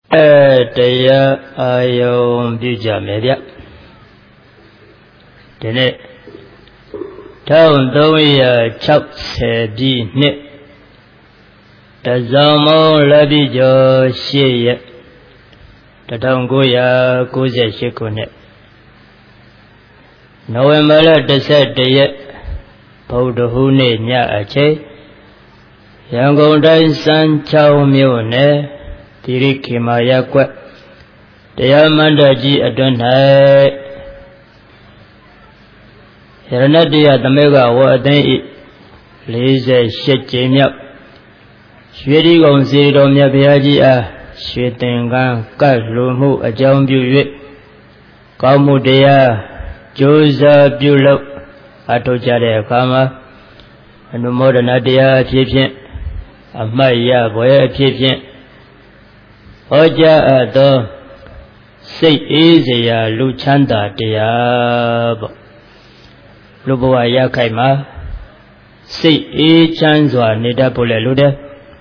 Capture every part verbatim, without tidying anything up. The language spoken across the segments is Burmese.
တရားအာယုံပြုကြမယ်ဗျဒီနေ့တစ်ထောင်သုံးရာခြောက်ဆယ်ပြည့်နှစ်တဇောင်းမုံလက်ပြကျော်ရှစ်ရက်တစ်ထောင်ကိုးရာကိုးဆယ်ရှစ်ခုနှစ်နိုဝင်ဘာလတစ်ဆက်တရက်ဗုဒ္ဓဟူးနေ့ညအချိန်ရန်ကုန်တိုင်းစမ်းချောင်းမြို့နယ်တိရိခေမာရပ်ကွက်တရားမန္တကြီးအတွင်း၌ရဏတရသမေကဝအသိဤလေးဆယ်ရှစ်ကြိမ်မြောက်ရွှေဒီကုံစီတော်မြတ်ဘုရားကြီးအားရွှေသင်္ကန်းကတ်လူမှုအကြောင်းပြု၍ကောင်းမှုတရားကြိုးစားပြုလုပ်အထောက်ကြတဲ့အခါမှာအနုမောဒနာတရားအဖြစ်ဖြင့်အမှတ်ရဘွယ်အဖြစ်ဖြင့်ဟောကြားအပ်သောစိတ်အေးစရာလူချမ်းသာတရားပေါ့လူဘဝရခိုင်မှာစိတ်အေးချမ်းစွာနေတတ်ဖို့လည်းလိုတယ်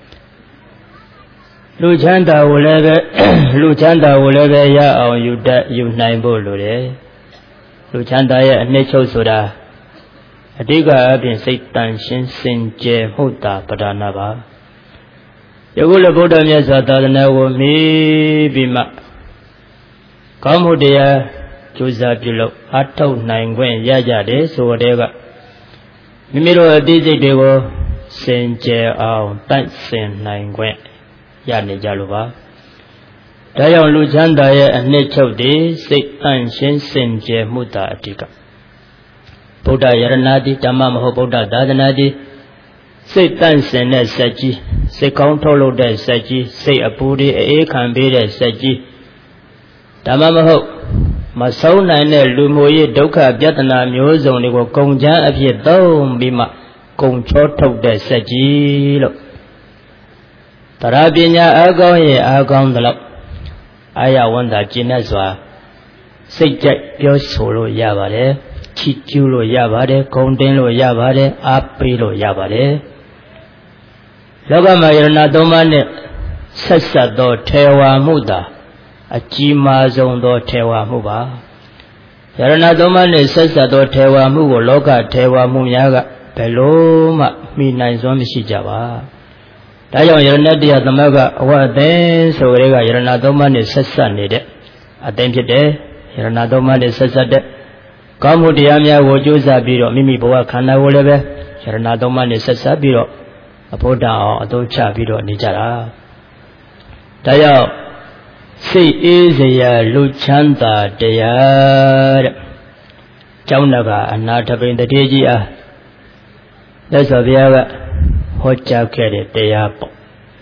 လူချမ်းသာကိုလည်းပဲလူချမ်းသာကိုလည်းပဲရအောင်ယူတတ်ယူနိုင်ဖို့လိုတယ်လူချမ်းသာရဲ့အနှစ်ချုပ်ဆိုတာအတိကအပြင်စိတ်တန်ရှင်းစင်ကြယ်မှုတာပဒါနာပါယခုလည်းဗုဒ္ဓမြတ်စွာသာသနာကိုမီးပြီးမှကောင်းမှုတရားကြိုးစားပြုလုပ်အထောက်နိုင်ခွင့်ရကြတယ်ဆိုတဲ့ကမိမိတို့အသိစိတ်တွေကိုစင်ကြယ်အောင်တတ်ဆင်နိုင်ခွင့်ရနေကြလို့ပါဒါကြောင့်လူချမ်းသာရဲ့အနှစ်ချုပ်တည်စိတ်တန့်ရှင်းစင်ကြယ်မှုတာအတိကဗုဒ္ဓယရဏတိဓမ္မမဟုတ်ဗုဒ္ဓသာသနာတိစိတ်တန့်စင်တဲ့စက်ကြီးစိတ်ကောင်းထုတ်လုပ်တဲ့စက်ကြီးစိတ်အပူတွေအေးခံပေးတဲ့စက်ကြီးဓမ္မမဟုတ်မဆုံးနိုင်တဲ့လူမျိုးရေးဒုက္ခပြဿနာမျိုးစုံတွေကိုကုန်ချမ်းအဖြစ်သုံးပြီးမှကုန်ချောထုတ်တဲ့စက်ကြီးလို့တရားပညာအကောင်းရဲ့အကောင်းသလောက်အာရဝန္တာကျင့်တတ်စွာစိတ်ကြိုက်ပြောဆိုလို့ရပါတယ်ချီးကျူးလို့ရပါတယ်ဂုဏ်တင်လို့ရပါတယ်အားပေးလို့ရပါတယ်လောကမှာယရဏသုံးပါးနဲ့ဆက်ဆက်သောထေဝါမှုသာအကြီးမားဆုံးသောထေဝါမှုပါယရဏသုံးပါးနဲ့ဆက်ဆက်သောထေဝါမှုကိုလောကထေဝါမှုများကဘယ်လို့မှမိနိုင်စွမ်းမရှိကြပါဒါကြောင့်ယရဏတရားသမဂအဝအသိဆိုကြတဲ့ကယရဏသုံးပါးနဲ့ဆက်ဆက်နေတဲ့အသိဖြစ်တယ်ယရဏသုံးပါးနဲ့ဆက်ဆက်တဲ့ကောင်းမှုတရားများကိုကြိုးစားပြီးတော့မိမိဘဝခန္ဓာကိုလည်းပဲယရဏသုံးပါးနဲ့ဆက်ဆက်ပြီးတော့အဖို့တအောင်အသုံးချပြီးတော့နေကြတာဒါကြောင့်စိတ်အေးစရာလူချမ်းသာတရားတဲ့ကျောင်းတော်ကအနာထပိန်တတိကြီးအားသက်စွာဘုရားကဟောကြားခဲ့တဲ့တရားပေါ့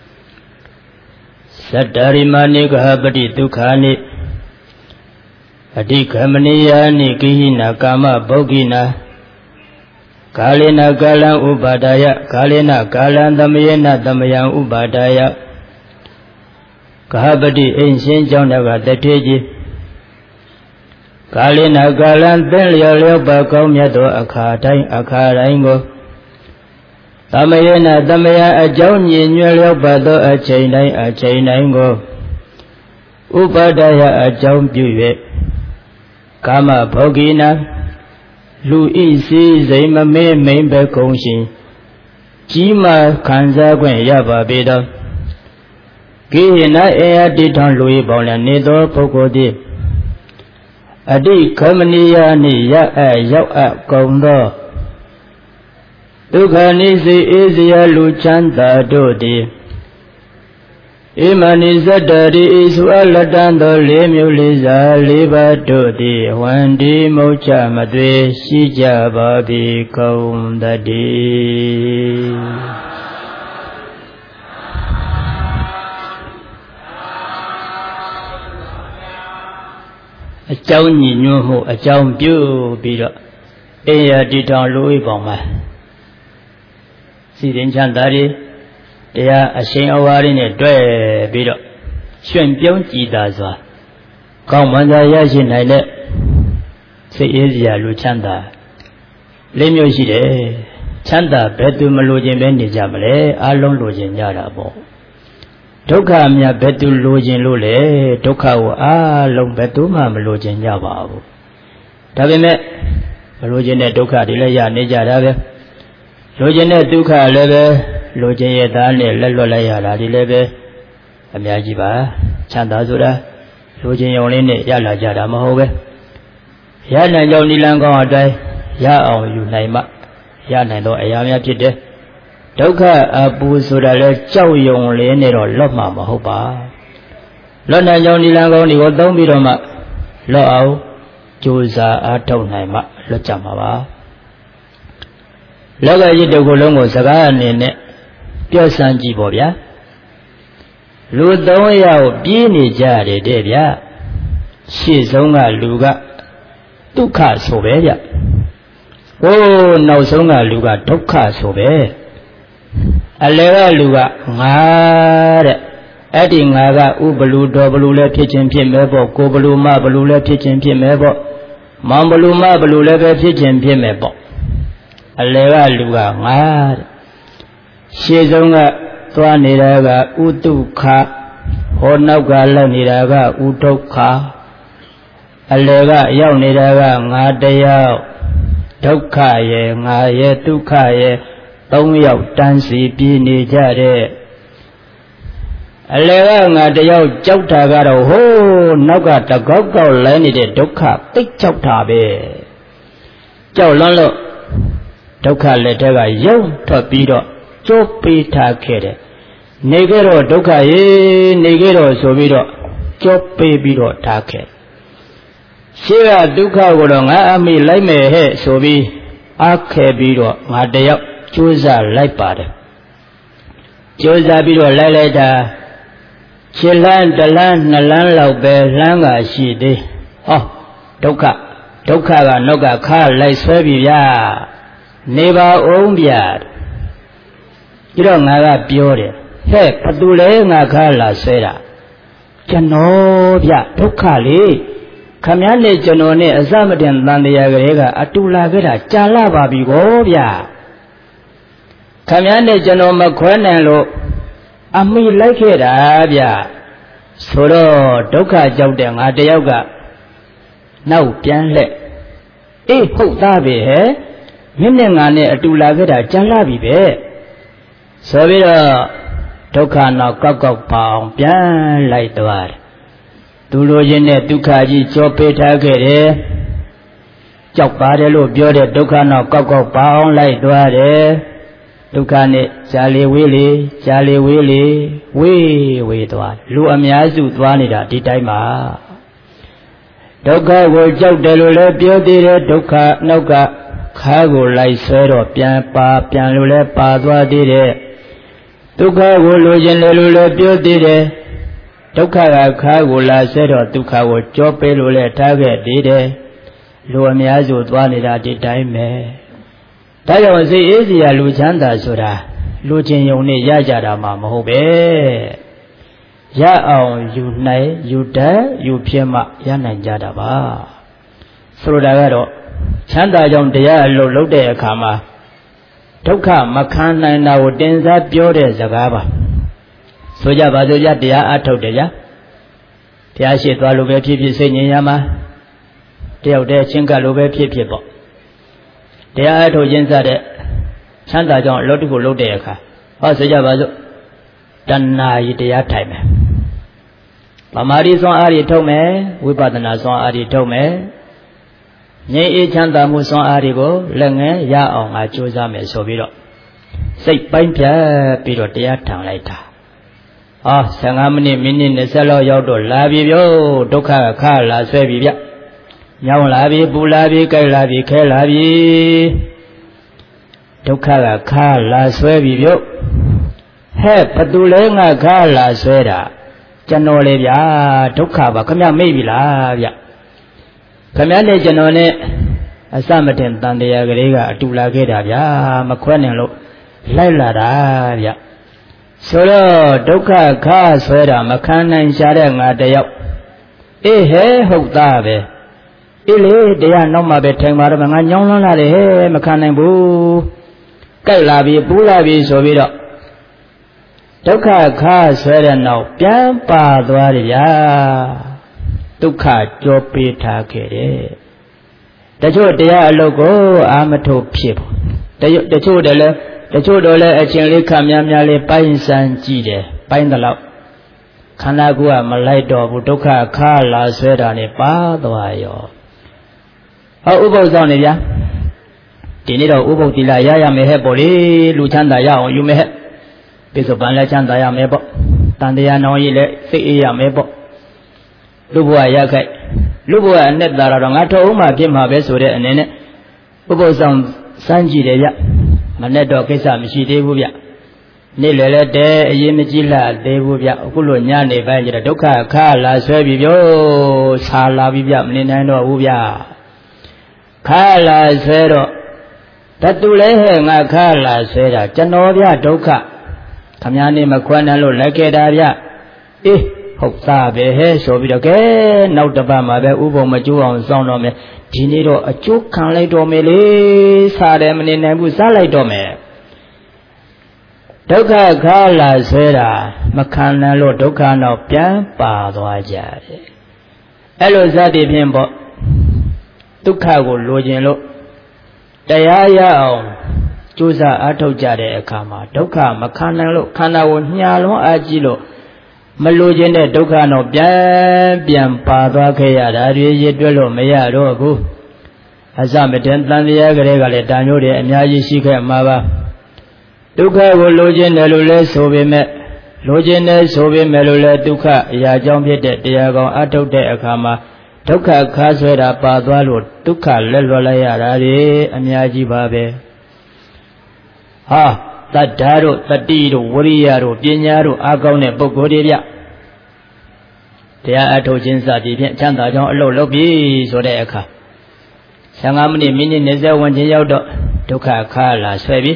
သတ္တရိမာနိကဟပတိဒုက္ခနိအဓိကမနိယာနိကိဟိနာကာမဗုဂ္ဂိနာကာလေနကာလံဥပါဒာယကာလေနကာလံသမယေနသမယံဥပါဒာယကဟပတိအိမ်ရှင်ကျောင်းတော်ကတထေကြီးကာလေနကာလံသင်လျော်လျော်ပါကောင်းမြတ်သောအခါတိုင်းအခါတိုင်းကိုသမယေနသမယံအကြောင်းညင်ညွှဲလျော်ပါသောအချိန်တိုင်းအချိန်တိုင်းကိုဥပါဒာယအကြောင်းပြု၍ကာမဗောဂိနာလူဤစည်းစိမ်မမေးမိန်ပဲကုန်ရှင်ကြီးမားခံစားခွင့်ရပါပေသောကိဟိနအေယတိထံလူဤပေါင်းလည်းနေသောပုဂ္ဂိုလ်သည်အတိခမနိယာနိရအပ်ရောက်အပ်ကုန်သောဒုက္ခနိစိအေးစရာလူချမ်းသာတို့သည်ဣမနိဇတ္တရိဣသုအလတံသောလေးမျိုးလေးစားလေးပါးတို့သည်ဝန္ဒီမုတ်ချမသွေရှိကြပါပြီကုန်တည်းအကြောင်းညီညွတ်မှုအကြောင်းပြုပြီးတော့အေယတိထောင်လူဤပေါင်းမှာစီရင်ချမ်းသာရီတရားအရှင်အဝါရီနဲ့တွဲပြီးတော့ရှင်ပြုံးကြည်သာစွာကောင်းမှန်စွာရရှိနိုင်တဲ့စိတ်အေးစရာလူချမ်းသာလေးမျိုးရှိတယ်ချမ်းသာဘယ်သူမလိုချင်ပဲနေကြမလဲအလုံးလိုချင်ကြတာပေါ့ဒုက္ခမြတ်ဘယ်သူလိုချင်လို့လဲဒုက္ခကိုအားလုံးဘယ်သူမှမလိုချင်ကြပါဘူးဒါပေမဲ့မလိုချင်တဲ့ဒုက္ခတွေလည်းရနေကြတာပဲလိုချင်တဲ့ဒုက္ခလည်းပဲလိုချင်ရသားနဲ့လက်လွတ်လိုက်ရတာဒီလည်းပဲအများကြီးပါချမ်းသာဆိုတာလိုချင်ရုံလေးနဲ့ရလာကြတာမဟုတ်ပဲရနိုင်ကြောင်းနိလန်ကောင်းအတိုင်းရအောင်ယူနိုင်မှရနိုင်တော့အရာများဖြစ်တယ်ဒုက္ခအပူဆိုတာလဲကြောက်ရွံလေးနဲ့တော့လွတ်မှာမဟုတ်ပါလွတ်နိုင်ကြောင်းနိလန်ကောင်းတွေကိုသုံးပြီးတော့မှလွတ်အောင်ကြိုးစားအားထုတ်နိုင်မှလွတ်ကြမှာပါလောကကြီးတစ်ခုလုံးကိုစကားအနေနဲ့ပြောစမ်းကြည့်ပေါ့ဗျာလူသုံးယောက်ပြေးနေကြတယ်တဲ့ဗျာရှေ့ဆုံးကလူကဒုက္ခဆိုပဲဗျဟိုးနောက်ဆုံးကလူကဒုက္ခဆိုပဲအလယ်ကလူကငါတဲ့အဲ့ဒီငါကဥဘလူတော်ဘလူလည်းဖြစ်ခြင်းဖြစ်မယ်ပေါ့ကိုဘလူမဘလူလည်းဖြစ်ခြင်းဖြစ်မယ်ပေါ့မောင်ဘလူမဘလူလည်းပဲဖြစ်ခြင်းဖြစ်မယ်ပေါ့အလယ်ကလူကငါတဲ့ရှေ့ဆုံးကသွားနေတာကဥဒုက္ခဟောနောက်ကလည်းနေတာကဥဒုက္ခအလယ်ကရောက်နေတာကငါတယောက်ဒုက္ခရဲ့ငါရဲ့ဒုက္ခရဲ့သုံးယောက်တန်းစီပြေးနေကြတဲ့အလယ်ကငါတယောက်ကြောက်တာကတော့ဟိုးနောက်ကတကောက်ကောက်လဲနေတဲ့ဒုက္ခသိတ်ကြောက်တာပဲကြောက်လွန်းလို့ဒုက္ခလက်ထက်ကယုံထွက်ပြီးတော့ကျိုးပေးထားခဲ့တယ်နေကြတော့ဒုက္ခရေနေကြတော့ဆိုပြီးတော့ကျိုးပေးပြီးတော့ထားခဲ့ရှေ့ကဒုက္ခကိုတော့ငါအမိလိုက်မယ်ဟဲ့ဆိုပြီးအားခဲပြီးတော့ငါတယောက်ကြိုးစားလိုက်ပါတယ်ကြိုးစားပြီးတော့လိုက်လိုက်တာခြေလန်းတလန်းနှစ်လန်းလောက်ပဲလှမ်းကရှိသေးဟောဒုက္ခဒုက္ခကနောက်ကခါလိုက်ဆွဲပြီဗျာနေပါအောင်ဗျာပြီးတော့ငါကပြောတယ်ဟဲ့ဘသူလဲငါခါလာဆွဲတာကျွန်တော်ဗျဒုက္ခလေးခမည်းနဲ့ကျွန်တော်နဲ့အစမတင်တန်တရားကလေးကအတူလာခဲ့တာကြာလာပါပြီကောဗျာခမည်းနဲ့ကျွန်တော်မခွဲနိုင်လို့အမိလိုက်ခဲ့တာဗျာဆိုတော့ဒုက္ခကြောက်တဲ့ငါတယောက်ကနောက်ပြန်လှည့်အေးဟုတ်သားပဲဟဲ့မင်းနဲ့ငါနဲ့အတူလာခဲ့တာကြာလာပြီပဲဆိုပြီးတော့ဒုက္ခနောက်ကောက်ကောက်ပါအောင်ပြန်လိုက်သွားတယ်သူလိုချင်တဲ့ဒုက္ခကြီးကြောပေးထားခဲ့တယ်ကြောက်ပါတယ်လို့ပြောတဲ့ဒုက္ခနောက်ကောက်ကောက်ပါအောင်လိုက်သွားတယ်ဒုက္ခနဲ့ရှားလေဝေးလေရှားလေဝေးလေဝေးဝေးသွားလူအများစုသွားနေတာဒီတိုင်းပါဒုက္ခကိုကြောက်တယ်လို့လည်းပြောသေးတယ်ဒုက္ခနောက်ကခါကိုလိုက်ဆွဲတော့ပြန်ပါပြန်လို့လည်းပါသွားသေးတယ်ဒုက္ခကိုလိုချင်တယ်လို့လည်းပြောသေးတယ်ဒုက္ခကခါကိုလာဆွဲတော့ဒုက္ခကိုကြောပေးလို့လည်းထားခဲ့သေးတယ်လူအများစုသွားနေတာဒီတိုင်းပဲဒါကြောင့်စိတ်အေးစရာလူချမ်းသာဆိုတာလူချင်းယုံနဲ့ရကြတာမှမဟုတ်ပဲရအောင်ယူနိုင်ယူတတ်ယူဖြစ်မှရနိုင်ကြတာပါဆိုလိုတာကတော့ချမ်းသာကြောင့်တရားအလုပ်လုပ်တဲ့အခါမှာဒုက္ခမခံနိုင်တာကိုတင်စားပြောတဲ့စကားပါဆိုကြပါစို့ကြတရားအထုတ်တယ်ဗျာတရားရှိသွားလို့ပဲဖြစ်ဖြစ်စိတ်ငြိမ်ရမှာတယောက်တည်းချင်းကလို့ပဲဖြစ်ဖြစ်ပေါ့တရားအထုတ်ခြင်းစတဲ့ချမ်းသာကြောင့်အလုပ်တစ်ခုလုပ်တဲ့အခါဟောဆိုကြပါစို့တဏှာကြီးတရားထိုင်မယ်ဗမာရီစွမ်းအားတွေထုတ်မယ်ဝိပဿနာစွမ်းအားတွေထုတ်မယ်ငြိမ်းအေးချမ်းသာမှုစွမ်းအားတွေကိုလက်ငယ်ရအောင်ငါကြိုးစားမယ်ဆိုပြီးတော့စိတ်ပိုင်းဖြတ်ပြီးတော့တရားထံလိုက်တာဟောဆယ်ငါးမိနစ်မိနစ်၂၀လောက်ရောက်တော့လာပြီဗျို့ဒုက္ခခါလာဆွဲပြီဗျညောင်းလာပြီပူလာပြီကြိုက်လာပြီခဲလာပြီဒုက္ခကခါလာဆွဲပြီဗျို့ဟဲ့ဘသူလဲငါခါလာဆွဲတာကျွန်တော်လေဗျာဒုက္ခပါခမမိတ်ပြီလားဗျခမနဲ့ကျွန်တော်နဲ့အစမတင်တန်တရားကလေးကအတူလာခဲ့တာဗျာမခွဲနိုင်လို့လိုက်လာတာဗျဆိုတော့ဒုက္ခခါဆွဲတာမခံနိုင်ရှာတဲ့ငါတယောက်အေးဟဲဟုတ်သားပဲအေးလေတရားနောက်မှပဲထိုင်ပါတော့ငါညောင်းလွန်းလာတယ်ဟဲမခံနိုင်ဘူးကြိုက်လာပြီပူးလာပြီဆိုပြီးတော့ဒုက္ခခါဆွဲတဲ့နောက်ပြန်ပါသွားတယ်ဗျာဒုက္ခကြောပေးထားခဲ့တယ်တချို့တရားအလုပ်ကိုအာမထုတ်ဖြစ်ဘူးတချို့တည်းလဲတချို့တော့လဲအချင်းလေးခပ်များများလေးပိုင်းစမ်းကြည့်တယ်ပိုင်းတယ်လို့ခန္ဓာကိုယ်ကမလိုက်တော့ဘူးဒုက္ခခါလာဆွဲတာနဲ့ပါသွားရောဟောဥပုသ်ဆောင်နေဗျာဒီနေ့တော့ဥပုသ်တိလာရရမယ်ဟဲ့ပေါ့လေလူချမ်းသာရအောင်ယူမယ်ဟဲ့ပိဿပန်လည်းချမ်းသာရမယ်ပေါ့တန်တရားနောင်ကြီးလည်းစိတ်အေးရမယ်ပေါ့လူဘဝရခိုက်လူဘဝအနဲ့သာတော့ငါထုံးမှဖြစ်မှာပဲဆိုတဲ့အနေနဲ့ဥပုသ်ဆောင်စမ်းကြည့်တယ်ဗျမနဲ့တော့ကိစ္စမရှိသေးဘူးဗျနေ့လည်းလည်းတဲအရင်မကြည့်လာသေးဘူးဗျအခုလိုညနေပိုင်းကျတော့ဒုက္ခခါလာဆွဲပြီပြောဆာလာပြီဗျမနေနိုင်တော့ဘူးဗျခါလာဆွဲတော့တတူလဲဟဲ့ငါခါလာဆွဲတာကျွန်တော်ဗျဒုက္ခခမည်းနေမခွန်းနိုင်လို့လက်ခဲ့တာဗျအေးဟုတ်သားပဲဟဲ့ဆိုပြီးတော့ကဲနောက်တစ်ပတ်မှာပဲဥပုံမကျိုးအောင်စောင့်တော့မယ်ဒီနေ့တော့အကျိုးခံလိုက်တော့မယ်လေစားတယ်မနေနိုင်ဘူးစားလိုက်တော့မယ်ဒုက္ခခါလာဆွဲတာမခံနိုင်လို့ဒုက္ခတော့ပြန်ပါသွားကြတယ်အဲ့လိုစသည်ဖြင့်ပေါ့ဒုက္ခကိုလိုချင်လို့တရားရအောင်ကြိုးစားအားထုတ်ကြတဲ့အခါမှာဒုက္ခမခံနိုင်လို့ခန္ဓာကိုညှာလွန်အားကြီးလို့မလိုချင်တဲ့ဒုက္ခတော့ပြန်ပြန်ပါသွားခဲ့ရတာတွေရည်တွက်လို့မရတော့ဘူးအစမတန်တန်တရားကလေးကလည်းတာမျိုးတွေအများကြီးရှိခဲ့မှာပါဒုက္ခကိုလိုချင်တယ်လို့လဲဆိုပေမဲ့လိုချင်တယ်ဆိုပေမဲ့လို့လဲဒုက္ခအရာကြောင့်ဖြစ်တဲ့တရားကောင်အထုတ်တဲ့အခါမှာဒုက္ခခါဆွဲတာပါသွားလို့ဒုက္ခလက်လွတ်လိုက်ရတာတွေအများကြီးပါပဲဟာတတ္တာတို့တတိတို့ဝရိယတို့ပညာတို့အားကောင်းတဲ့ပုဂ္ဂိုလ်တွေဗျတရားအထုတ်ခြင်းစသည်ဖြင့်ချမ်းသာကြောင်းအလုပ်လုပ်ပြီဆိုတဲ့အခါဆယ်ငါးမိနစ်မိနစ်နှစ်ဆယ်ဝင်ချင်းရောက်တော့ဒုက္ခခါလာဆွဲပြီ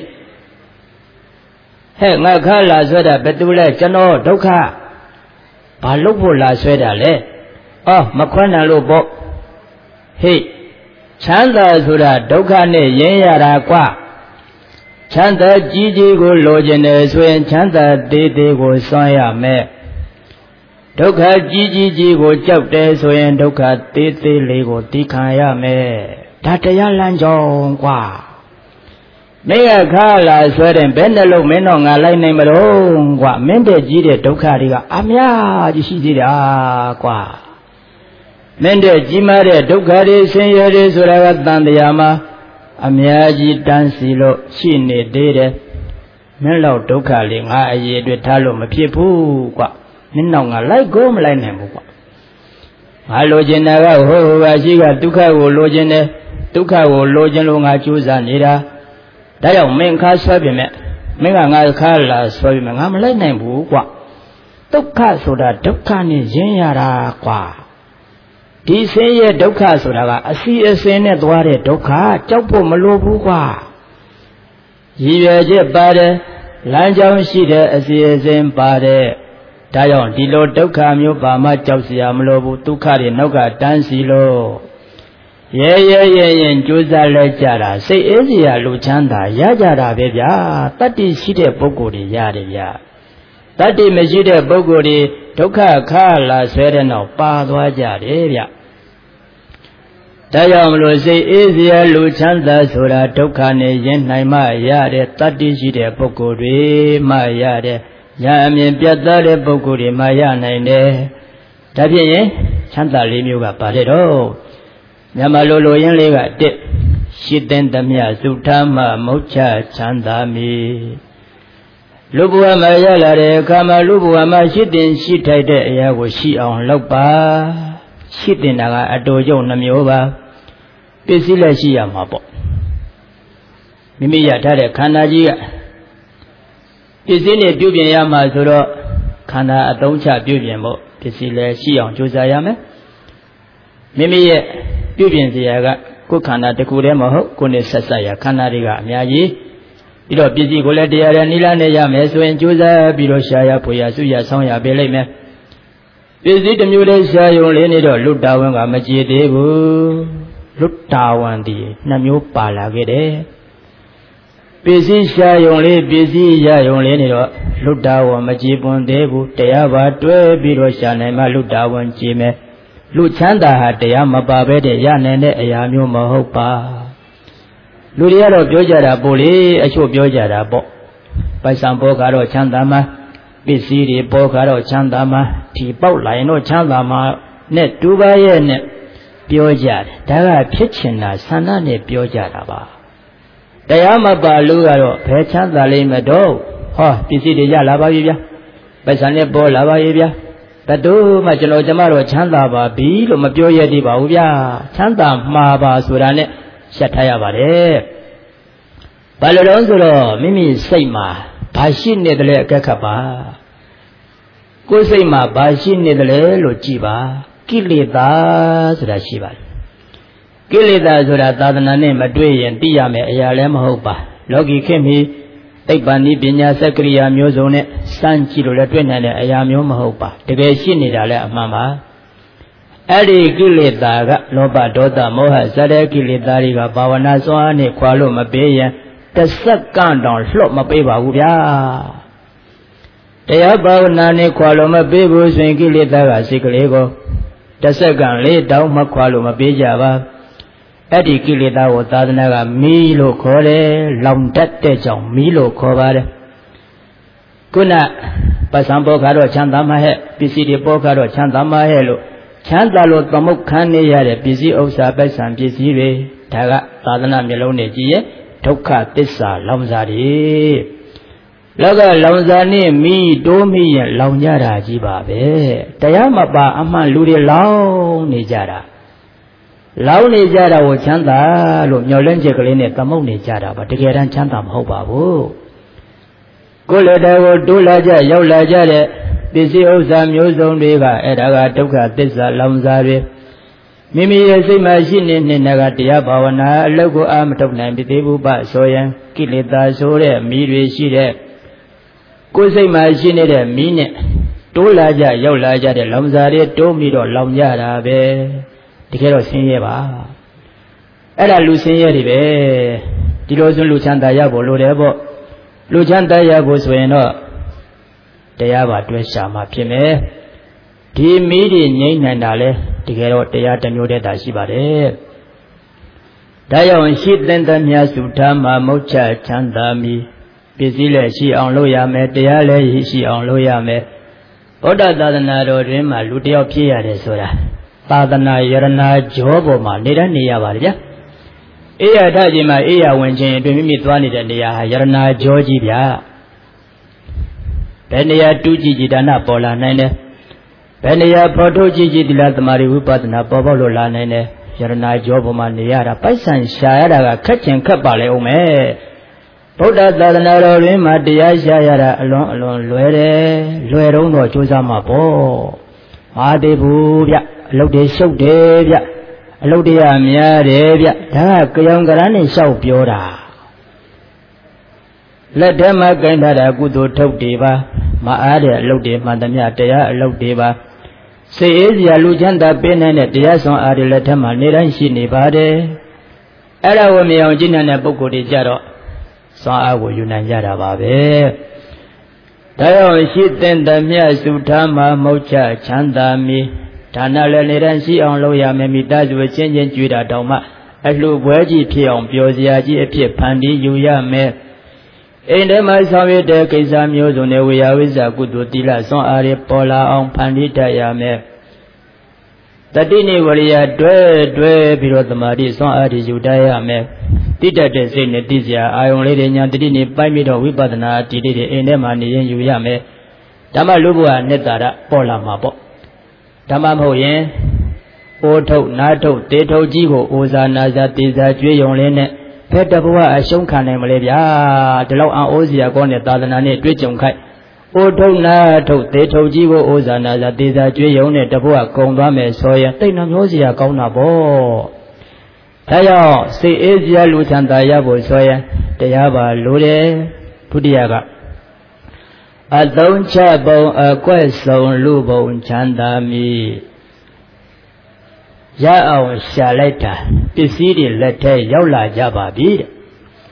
ဟဲ့ငါခါလာဆွဲတာဘယ်သူလဲကျွန်တော်ဒုက္ခဘာလုပ်ဖို့လာဆွဲတာလဲအော်မခွန်းနိုင်လို့ပေါ့ဟေ့ချမ်းသာဆိုတာဒုက္ခနဲ့ရင်းရတာကွာချမ်းသာကြီးကြီးကိုလိုချင်တယ်ဆိုရင်ချမ်းသာသေးသေးကိုစွန့်ရမယ်ဒုက္ခကြီးကြီးကြီးကိုကြောက်တယ်ဆိုရင်ဒုက္ခသေးသေးလေးကိုသိခံရမယ်ဒါတရားလမ်းကြောင်းကွာမင်းကခါလာဆွဲတယ်ဘယ်နှလုံးမင်းတော့ငါလိုက်နိုင်မလို့ကွာမင်းတဲ့ကြီးတဲ့ဒုက္ခတွေကအများကြီးရှိသေးတာကွာမင်းတဲ့ကြီးမားတဲ့ဒုက္ခတွေဆင်းရဲတွေဆိုတာကတန်တရားမှာအများကြီးတန်းစီလို့ရှိနေသေးတယ်မင်းလောက်ဒုက္ခလေးငါအရေးအတွက်ထားလို့မဖြစ်ဘူးကွမင်းတော့ငါလိုက်ကိုမလိုက်နိုင်ဘူးကွငါလိုချင်တာကဟိုဟိုကရှိကဒုက္ခကိုလိုချင်တယ်ဒုက္ခကိုလိုချင်လို့ငါကြိုးစားနေတာဒါကြောင့်မင်းခါဆွဲပြင်မဲ့မင်းကငါခါလာဆွဲပြင်မဲ့ငါမလိုက်နိုင်ဘူးကွဒုက္ခဆိုတာဒုက္ခနဲ့ရင်းရတာကွာဒီဆင်းရဲဒုက္ခဆိုတာကအစီအစဉ်နဲ့သွားတဲ့ဒုက္ခကြောက်ဖို့မလိုဘူးကွာရည်ရွယ်ချက်ပါတယ်လမ်းကြောင်းရှိတဲ့အစီအစဉ်ပါတယ်ဒါကြောင့်ဒီလိုဒုက္ခမျိုးဘာမှကြောက်စရာမလိုဘူးဒုက္ခတွေနောက်ကတန်းစီလို့ရဲရဲရဲရင်ကြိုးစားလဲကြတာစိတ်အေးစရာလူချမ်းသာရကြတာပဲဗျာတတ္တိရှိတဲ့ပုဂ္ဂိုလ်တွေရတယ်ဗျာတတ္တိမရှိတဲ့ပုဂ္ဂိုလ်တွေဒုက္ခခါလာဆွဲတဲ့နောက်ပါသွားကြတယ်ဗျဒါကြောင့်မလို့စိတ်အေးစရာလူချမ်းသာဆိုတာဒုက္ခနဲ့ရင်နိုင်မှရတဲ့တတ္တိရှိတဲ့ပုဂ္ဂိုလ်တွေမှရတဲ့ညာအမြင်ပြတ်သားတဲ့ပုဂ္ဂိုလ်တွေမှရနိုင်တယ်ဒါဖြင့်ရင်ချမ်းသာလေးမျိုးကပါတယ်တော့မြန်မာလိုလိုရင်းလေးကတစ်ရှိတဲ့သမျှသုထမမုတ်ချချမ်းသာမည်လူဘဝမှာရလာတဲ့အခါမှာလူဘဝမှာရှိတင်ရှိထိုက်တဲ့အရာကိုရှိအောင်လုပ်ပါရှိတင်တာကအတူကျုံနှမျိုးပါပစ္စည်းလည်းရှိရမှာပေါ့မိမိရထားတဲ့ခန္ဓာကြီးကပစ္စည်းနဲ့ပြုပြင်ရမှာဆိုတော့ခန္ဓာအသုံးချပြုပြင်ဖို့ပစ္စည်းလည်းရှိအောင်ကြိုးစားရမယ်မိမိရဲ့ပြုပြင်စရာကကိုယ်ခန္ဓာတစ်ခုတည်းမဟုတ်ကိုယ်နဲ့ဆက်ဆက်ရခန္ဓာတွေကအများကြီးပြီးတော့ပစ္စည်းကိုလည်းတရားရနိလနဲ့ရမယ်ဆိုရင်ကြိုးစားပြီးတော့ရှာရဖွေရစုရဆောင်းရပေးလိုက်မယ်ပစ္စည်းတစ်မျိုးတည်းရှာယုံလေးနေတော့လွတ်တာဝန်ကမကြည်သေးဘူးလွတ်တာဝန်ဒီနှစ်မျိုးပါလာခဲ့တယ် Busy shy only busy ya only Luda one Majibun debu Teava twe Biroshan and Maluda one Jime Luchanda had the Yamababe de Yan and Ayamu Mahopa Ludiaro Biojara Bully a show Biojara Bo by some Bogaro Chandama Busy Bogaro Chandama Tipo Lino Chandama Net Dubai net Biojar Dara Pitchina Sanane Biojaraba Dayama Balugaro, Pechan the Limado, oh, Pisi de Yalabavia, Pesane Bolavia, Tadu, Majolo Jamaro, Chandaba, Bilo, Mabioya di Bavia, Chanda, Maba, Surane, Shatayabare Balonzoro, Mimi Seima, Pashin Nedle Kakapa Kusema, Bashin Nedle, Luchiba, Kilida, Surashiva. Kilida Zura Tadanane Madwe and Diame Ayalem Hopa. Logi came he, Tepani Pinya Sakria Musone, Sanchiro Latwin and Ayamium Hopa. The Geshinidale Mama Adi Kilida, Loba Dota Moha Sada Kilidariga Bavana Soane Kualo Mabaya, the second on Slop Mabeba Ubia. They are Bavanane Kualo Mabebus and Kilida Sikalego. The second lay down Makualo Mabejava. Adi Kilida or Tadanaga Milo Kore, Long Tatejong, Milo Kovare. Kuna Pasambo Karo Chandama he, Pisi de Bokaro Chandama helo, Chandalo Pamukane Yare, Pisi Osa Besan Pisi, Taga, Tadana Melone Gie, Toka Tessa, Lamzari. Laga Lamzani, me, Domi, Launjara Jibabe, Tayama Ba Ama Luri Lao Nijara. Launi Jara or Chanda, Yolenja Glen, Tamoni Jara, but to get on Chandam Hoba. Golada, Dulaja, Yolaja, Busy Osa, Muson Riva, Edaga, Toka, Tessa, Lamzari. Mimi, a same machine in Nagatia, Bawana, Logo Am Toknam, Bitebu, Bat Soya, Kilita, Sore, Miri, Shire. Kose machine, Mine, Dulaja, Yolaja, the Lamzari, Tomido, Lamjara, Be. Tikero Sinyeva Ella Lucinia Rive, Tilosun Luchanda Yabo, Lodebo, Luchanda Yabo Sueno, Tayaba Dweshama Pime, Ti Midi Nin and Ale, Tikero Tayata Mude Dashibare. Dayon shit then the Miasutama Mocha Chandami, Pisile, she on Loyame, Tayale, she on Loyame, Oda Dadanado Rima, Ludio Pia de Sora. Tadana Yarana Joboma, Nida Niavaria. Ea Dajima, Ea Wenjin, Bimituani, Nia, Yarana Georgia. Penia Tuji Dana Pola Nene. Penia Protoji Dilatamari Upatana Pobolo Nene, Yarana Joboma Niara, Paisan Shara, Catching Kapale Ome. Poda Dadanaro Rima, Dia Shayara, alone, alone, Luere, Lueron or Chusama Po. Madebubia. Look they so devia, look the amia devia, dark young granny so pura. Let them again that a good top diva, my idea look the Madamia dea, look diva. Say is ya lujanda pen and at the Yason Adi let him a near and she nevade. Ella me on Gin and a book of the Jaro. So I will unite Jara Babe. Dayo she then the Mia Sutama Mocha Chandami. Tana Leransi on Loya Memidas were changing Judah Doma, a little wedgie pion, Bioziaji, a pia pandi, Yuya me. In the Masawi de Kizamio, on we are with a good dilla, son Ari Pola on Pandita Yame. The Dini Waria dwe dwe below the Madi, son Ari Judaya me. Tita de Sine Dizia, I only didn't buy me the Wibadana, did it in the money in Yuyame. Tamalubua Netara, Pola Mabo. Tamamoyen, Oto, Nato, Teto Jigo, Oza Naza, Tiza, Juyonlene, Petabua, a Shunkan and Malavia, the law and Ozia gone at Tadanane, Twitchunkai, Oto, Nato, Teto Jigo, Oza Naza, Tiza, Juyone, Tabua, Kongame, Soya, Tinamosia, Kaunabo. Tayo, say Asia Lucanda Yabo Soya, Tayaba, Lure, Pudiaga. A don't chabo a question lubo chandami. Yao shaleta, Pisidi lete yola jababi.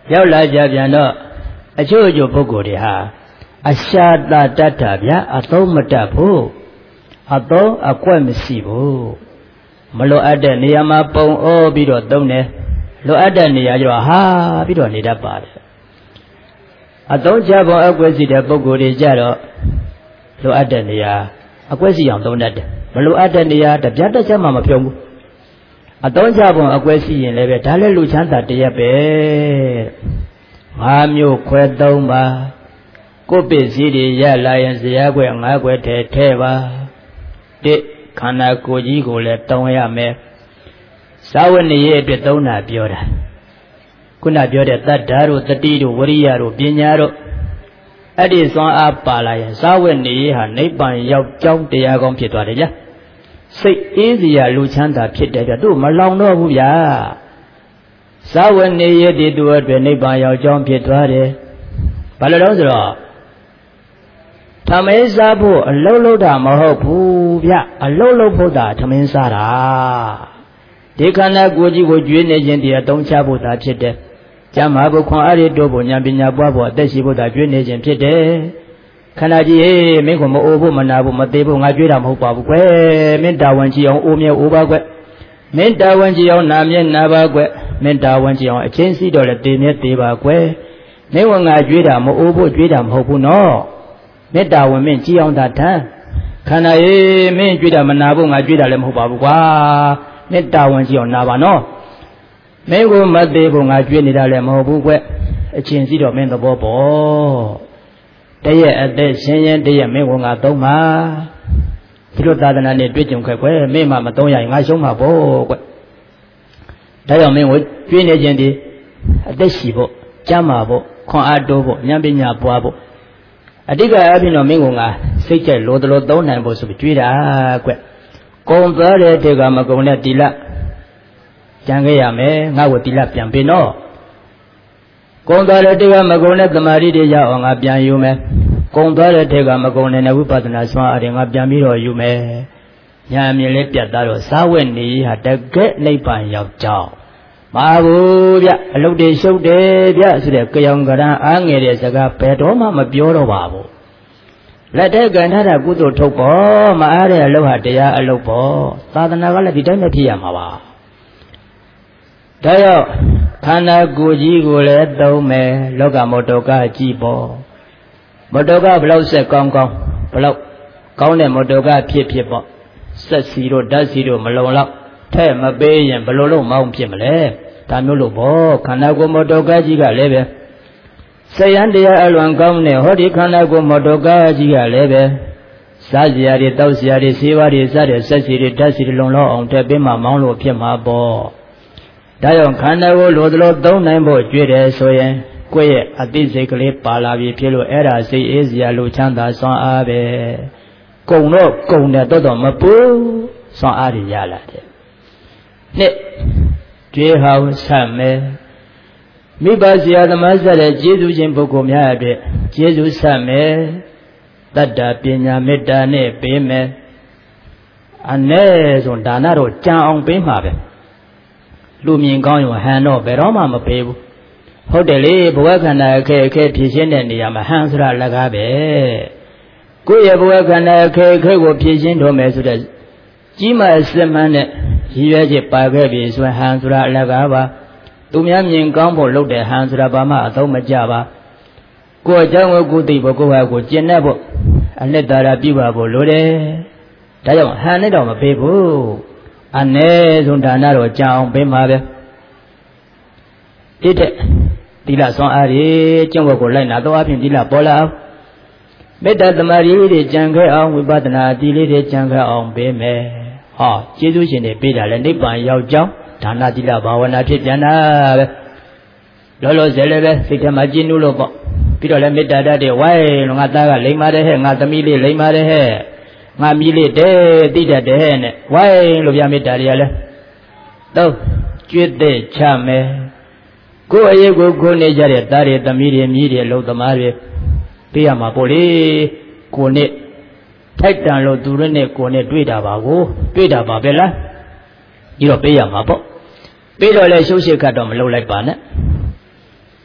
ရောက်လာကြပြန်တော့အချို့အချို့ပုဂ္ဂိုလ်တွေဟာအရှာတာတတ်တာဗျာအသုံးမတတ်ဘူးအသုံးအကွက်မရှိဘူးမလိုအပ်တဲ့နေရာမှာပုံအောပြီးတော့သုံးတယ်လိုအပ်တဲ့နေရာကျတော့ဟာပြီးတော့နေတတ်ပါတယ်အသုံးချပုံအကွက်စီတဲ့ပုဂ္ဂိုလ်တွေကြတော့လိုအပ်တဲ့နေရာအကွက်စီအောင်သုံးတတ်တယ်မလိုအပ်တဲ့နေရာတပြတ်တချက်မှမဖြုံးဘူးအသုံးချပုံအကွက်စီရင်လည်းပဲဒါလည်းလူချမ်းသာတရက်ပဲငါးမျိုးခွဲသုံးပါကိုပစ္စည်းတွေရလာရင်ဇရာခွဲငါးခွဲထဲထဲပါတစ်ခန္ဓာကိုယ်ကြီးကိုလည်းတောင်းရမယ်စာဝတ်နေရေးအတွက်သုံးတာပြောတာခုနပြောတဲ့တတ္တာတို့တတိတို့ဝရိယတို့ပညာတို့အဲ့ဒီစွမ်းအားပါလာရင်စာဝတ်နေရေးဟာနိဗ္ဗာန်ရောက်ကြောင်းတရားကောင်းဖြစ်သွားတယ်ဗျာစိတ်အေးစရာလူချမ်းသာဖြစ်တယ်ဗျာသူ့မလောင်တော့ဘူးဗျာစာဝတ်နေရေးဒီသူအတွက်နိဗ္ဗာန်ရောက်ကြောင်းဖြစ်သွားတယ်ဘာလို့လဲဆိုတော့ထမင်းစားဖို့အလုံးလုံးတာမဟုတ်ဘူးဗျအလုံးလုံးဖို့တာထမင်းစားတာဒီခန္ဓာကိုယ်ကြီးကိုကျွေးနေခြင်းတည်းအသုံးချဖို့တာဖြစ်တယ်ကျမ်းမာဖို့ခွန်အားရတို့ဖို့ဉာဏ်ပညာပွားဖို့အသက်ရှိဖို့တာကျွေးနေခြင်းဖြစ်တယ်ခန္ဓာကြီးဟေးမင်းကမအိုးဖို့မနာဖို့မသေးဖို့ငါကျွေးတာမဟုတ်ပါဘူးကွယ်မင်းတာဝန်ကြီးအောင်အိုးမြဲအိုးပါကွယ်မင်းတာဝန်ကြီးအောင်နာမြဲနာပါကွယ်မင်းတာဝန်ကြီးအောင်အချင်းစီတော့လည်းတေမြဲတေပါကွယ်မင်းကငါကျွေးတာမအိုးဖို့ကျွေးတာမဟုတ်ဘူးနော်မေတ္တာဝင်မင်းကြည်အောင်သာထမ်းခန္ဓာရေးမင်းကြွေးတာမနာဖို့ငါကြွေးတာလည်းမဟုတ်ပါဘူးကွာမေတ္တာဝင်ကြည်အောင်နာပါနော်မင်းကိုမသေးဖို့ငါကြွေးနေတာလည်းမဟုတ်ဘူးကွအချင်းစီတော့မင်းသဘောပေါ်တရက်အသက်ရှင်ရင်တရက်မင်းကငါသုံးပါဒီလိုသာသနာနဲ့တွေ့ကြုံခဲ့ကွမင်းမှမသုံးရရင်ငါရှုံးမှာပေါ့ကွဒါကြောင့်မင်းကိုကြွေးနေခြင်းဒီအသက်ရှိဖို့ကျမ်းမာဖို့ခွန်အားတိုးဖို့ဉာဏ်ပညာပွားဖို့အတိတ်ကအပြင်တော့မင်းကငါစိတ်ကြိုက်လိုတလို့သုံးနိုင်ဖို့ဆိုပြီးကြွေးတာကွကုံသွားတဲ့တေကမကုံတဲ့တိလကြံခဲ့ရမယ်ငါ့ကိုတိလပြန်ပေးနော်ကုံသွားတဲ့တေကမကုံတဲ့သမာဓိတွေရအောင်ငါပြန်ယူမယ်ကုံသွားတဲ့တေကမကုံတဲ့ဝိပဿနာဆွမ်းအားတွေငါပြန်ပြီးတော့ယူမယ်ညာမြင်လေးပြတ်သားတော့စာဝတ်နေဟာတကယ်နိဗ္ဗာန်ရောက်ကြောင်းမဟုတ်ဗျအလုတ်တွေရှုပ်တယ်ဗျဆိုတဲ့ကြောင်ကရန်အားငယ်တဲ့စကားဘယ်တော့မှမပြောတော့ပါဘူးလက်တဲ့ကံထားတာကုသိုလ်ထုတ်ပေါ်မအားတဲ့အလုတ်ဟာတရားအလုတ်ပေါ်သာသနာကလည်းဒီတိုင်းပဲဖြစ်ရမှာပါဒါကြောင့်ခန္ဓာကိုယ်ကြီးကိုလည်းသုံးမယ်လောကမောတောကကြည်ပေါ်မောတောကဘလောက်ဆက်ကောင်းကောင်းဘလောက်ကောင်းတဲ့မောတောကဖြစ်ဖြစ်ပေါ့စက်စီတို့ဓာတ်စီတို့မလုံလောက်ထဲ့မပေးရင်ဘလို့လို့မောင်းဖြစ်မလဲဒါမျိုးလို့ပေါ့ခန္ဓာကိုယ်မောတောကကြီးကလည်းပဲဆယံတရားအလွန်ကောင်းတဲ့ဟောဒီခန္ဓာကိုယ်မောတောကကြီးကလည်းပဲစားစရာတွေတောက်စရာတွေဆေးဝါးတွေစတဲ့စက်စီတွေဓာတ်စီတွေလုံလောက်အောင်ထည့်ပေးမှမောင်းလို့ဖြစ်မှာပေါ့ဒါကြောင့်ခန္ဓာကိုယ်လိုသလိုသုံးနိုင်ဖို့ကြွေးတယ်ဆိုရင်ကိုယ့်ရဲ့အသိစိတ်ကလေးပါလာပြီဖြစ်လို့အဲ့ဒါစိတ်အေးစရာလိုချမ်းသာစွမ်းအားပဲကုံတော့ကုံတယ်တော့တော့မပူစွမ်းအားတွေရလာတယ်နှစ်ကြွေးဟောင်းဆက်မယ်မိဘဆရာသမားဆက်တဲ့ကျေးဇူးရှင်ပုဂ္ဂိုလ်များအတွက်ကျေးဇူးဆက်မယ်တတ္တပညာမေတ္တာနဲ့ပေးမယ်အ ਨੇ ဆိုဒါနတော့ကြံအောင်ပေးမှာပဲလူမြင်ကောင်းရင်ဟန်တော့ဘယ်တော့မှမပေးဘူးဟုတ်တယ်လေဘဝခန္ဓာအခက်အခဲဖြည့်ရှင်းတဲ့နေရာမှာဟန်ဆိုတာလက်ကားပဲကိုယ့်ရဲ့ဘဝခန္ဓာအခက်အခဲကိုဖြည့်ရှင်းတော့မယ်ဆိုတဲ့ကြီးမားအစစ်မှန်းတဲ့ရည်ရွယ်ချက်ပါခဲ့ပြီဆိုရင်ဟန်ဆိုတာအလကားပါသူများမြင်ကောင်းဖို့လုပ်တဲ့ဟန်ဆိုတာဘာမှအသုံးမကျပါကိုယ်အကြောင်းကိုကိုသိဖို့ကိုယ့်ဟာကိုကျင့်တတ်ဖို့အနှစ်သာရပြုပါဖို့လိုတယ်ဒါကြောင့်ဟန်နဲ့တော့မပေးဘူးအ ਨੇ ဆိုဒါနတော့ကြအောင်ပေးမှာပဲတိတဲ့သီလစွမ်းအားတွေကျင့်ဝတ်ကိုလိုက်နာတော့အပြင်သီလပေါ်လာအောင်မေတ္တာသမာဓိတွေကြံခဲ့အောင်ဝိပဿနာအတိလေးတွေကြံခဲ့အောင်ပေးမယ်ဟောကျေးဇူးရှင်တွေပေးတာလဲနိဗ္ဗာန်ရောက်ကြောင်းဒါနသီလဘာဝနာဖြစ်ပြန်တာပဲလောလောဆယ်လည်းပဲစိတ်ထဲမှာကျဉ်းလို့ပေါ့ပြီးတော့လည်းမေတ္တာဓာတ်တွေဝိုင်းလို့ငါသားကလိမ္မာတယ်ဟဲ့ငါသမီးလေးလိမ္မာတယ်ဟဲ့ငါမြည်လေးတဲတိတတ်တယ်ဟဲ့နဲ့ဝိုင်းလို့ပြမေတ္တာတွေကလည်းတော့ကျွတ်တဲ့ချမယ်ကိုယ်အရေးကိုကိုနေကြတဲ့သားတွေသမီးတွေမြည်တွေလုံသမားတွေပေးရမှာပေါ့လေကိုနဲ့ထိုက်တန်လို့သူတို့နဲ့ကိုနဲ့တွေ့တာပါကိုတွေ့တာပါပဲလားဒီတော့ပေးရမှာပေါ့ပေးတော့လဲရှုပ်ရှက်ခတ်တော့မလုပ်လိုက်ပါနဲ့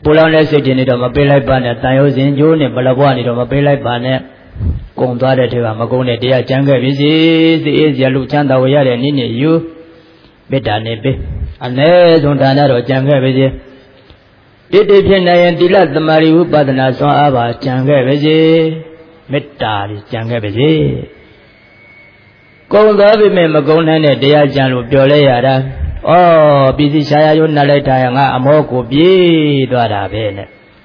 ပူလောင်တဲ့စိတ်တွေနေတော့မပေးလိုက်ပါနဲ့တန်ရုပ်စဉ်ကျိုးနဲ့ဘလဘွားနေတော့မပေးလိုက်ပါနဲ့ကုံသွားတဲ့ထဲကမကုံတဲ့တရားကြံခဲ့ပြီစီစိတ်အေးစရာလူချမ်းသာဝရတဲ့နည်းနဲ့ယူမေတ္တာနဲ့ပေးအ ਨੇ ဆုံးဒါနတော့ကြံခဲ့ပြီစီတိတိဖြစ်နေရင်သီလသမာဓိဝိပဿနာဆွမ်းအားပါကြံခဲ့ပြီစီမေတ္တာကြံခဲ့ပြီစီကုံသွားပြီမဲ့မကုံနိုင်တဲ့တရားကြံလို့ပြောလဲရတာဩပြည်စီရှားရယုံနှလိုက်တာငါအမောကိုပြေးသွားတာပဲနဲ့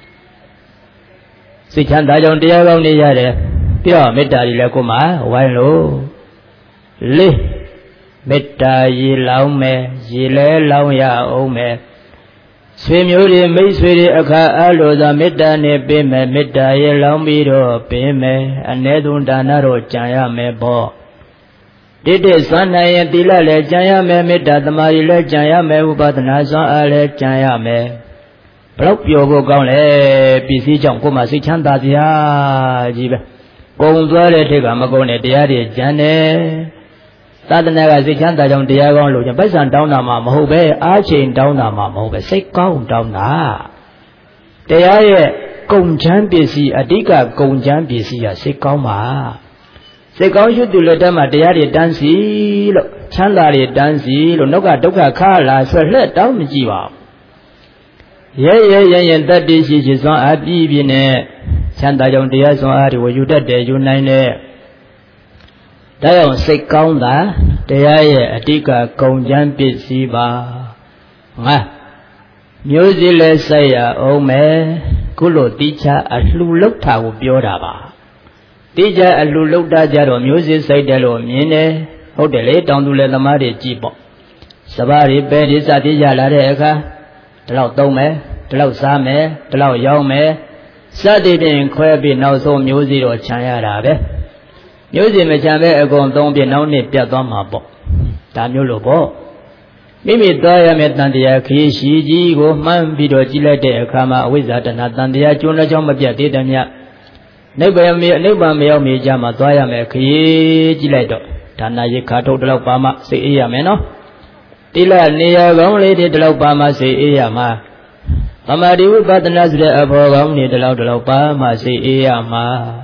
စိတ်ချမ်းသာကြောင့်တရားကောင်းနေရတယ်ပြီးတော့မေတ္တာကြီးလည်းကိုမှဝိုင်းလို့လေးမေတ္တာရေလောင်းမယ်ရေလဲလောင်းရအောင်မယ်ဆွေမျိုးတွေမိတ်ဆွေတွေအခါအားလို့သာမေတ္တာနဲ့ပေးမယ်မေတ္တာရေလောင်းပြီးတော့ပေးမယ်အ ਨੇ ဆုံးဒါနတော့ကြံရမယ်ပေါ့တိတိစွမ်းနိုင်ရင်သီလလည်းကြံရမယ်မေတ္တာသမာဓိလည်းကြံရမယ်ဥပဒနာစွမ်းအားလည်းကြံရမယ်ဘလောက်ပျော်ဖို့ကောင်းလဲပစ္စည်းကြောင့်ကိုယ်မှစိတ်ချမ်းသာစရာကြီးပဲကုံသွားတဲ့ထိပ်ကမကုံတဲ့တရားတွေကြံတယ်သာသနာကစိတ်ချမ်းသာကြောင့်တရားကောင်းလို့ကျပိုက်ဆံတောင်းတာမှမဟုတ်ပဲအားချိန်တောင်းတာမှမဟုတ်ပဲစိတ်ကောင်းတောင်းတာတရားရဲ့ကုံချမ်းပစ္စည်းအဓိကကုံချမ်းပစ္စည်းကစိတ်ကောင်းပါစိတ်ကောင်းရှုသူလက်ထက်မှာတရားတွေတန်းစီလို့ချမ်းသာတွေတန်းစီလို့နောက်ကဒုက္ခခါလာဆွဲလှက်တောင်းမကြည့်ပါဘူးရဲရဲရဲရဲတတ်တည်ရှိရှိစွမ်းအားပြည့်ပြည့်နဲ့ချမ်းသာကြောင့်တရားစွမ်းအားတွေယူတတ်တယ်ယူနိုင်တဲ့ဒါကြောင့်စိတ်ကောင်းတာတရားရဲ့အဓိကကုံချမ်းပစ္စည်းပါငါမျိုးစည်းလဲစိုက်ရအောင်မယ်ခုလိုတိချအလှူလောက်တာကိုပြောတာပါတိကျအလှလုတ်တာကြတော့မျိုးစစ်စိုက်တယ်လို့မြင်တယ်ဟုတ်တယ်လေတောင်သူလည်းသမားတွေကြည့်ပေါ့စပါးတွေပဲဒီစသည်ရလာတဲ့အခါဒီလောက်သုံးမယ်ဒီလောက်စားမယ်ဒီလောက်ရောင်းမယ်စသည်ဖြင့်ခွဲပြီးနောက်ဆုံးမျိုးစီတော့ခြံရတာပဲမျိုးစီမခြံပဲအကုန်သုံးပြီးနောက်နှစ်ပြတ်သွားမှာပေါ့ဒါမျိုးလို့ပေါ့မိမိသွားရမယ့်တန်တရားခရီးရှိကြီးကိုမှန်းပြီးတော့ကြည့်လိုက်တဲ့အခါမှာအဝိဇ္ဇာတဏတန်တရားကျွန်းလက်ချောင်းမပြတ်သေးတယ်မြတ်နိဗ္ဗာန်မြေနိဗ္ဗာန်မရောက်မီကြမှာသွားရမယ်ခရီးကြည့်လိုက်တော့ဒါနာရိခါထုတ်တလောက်ပါမှစိတ်အေးရမယ်နော်တိလနေရာကောင်းလေးတွေတလောက်ပါမှစိတ်အေးရမှာသမာဓိဝိပဿနာဆိုတဲ့အဘောကောင်းတွေတလောက်တလောက်ပါမှစိတ်အေးရမှာ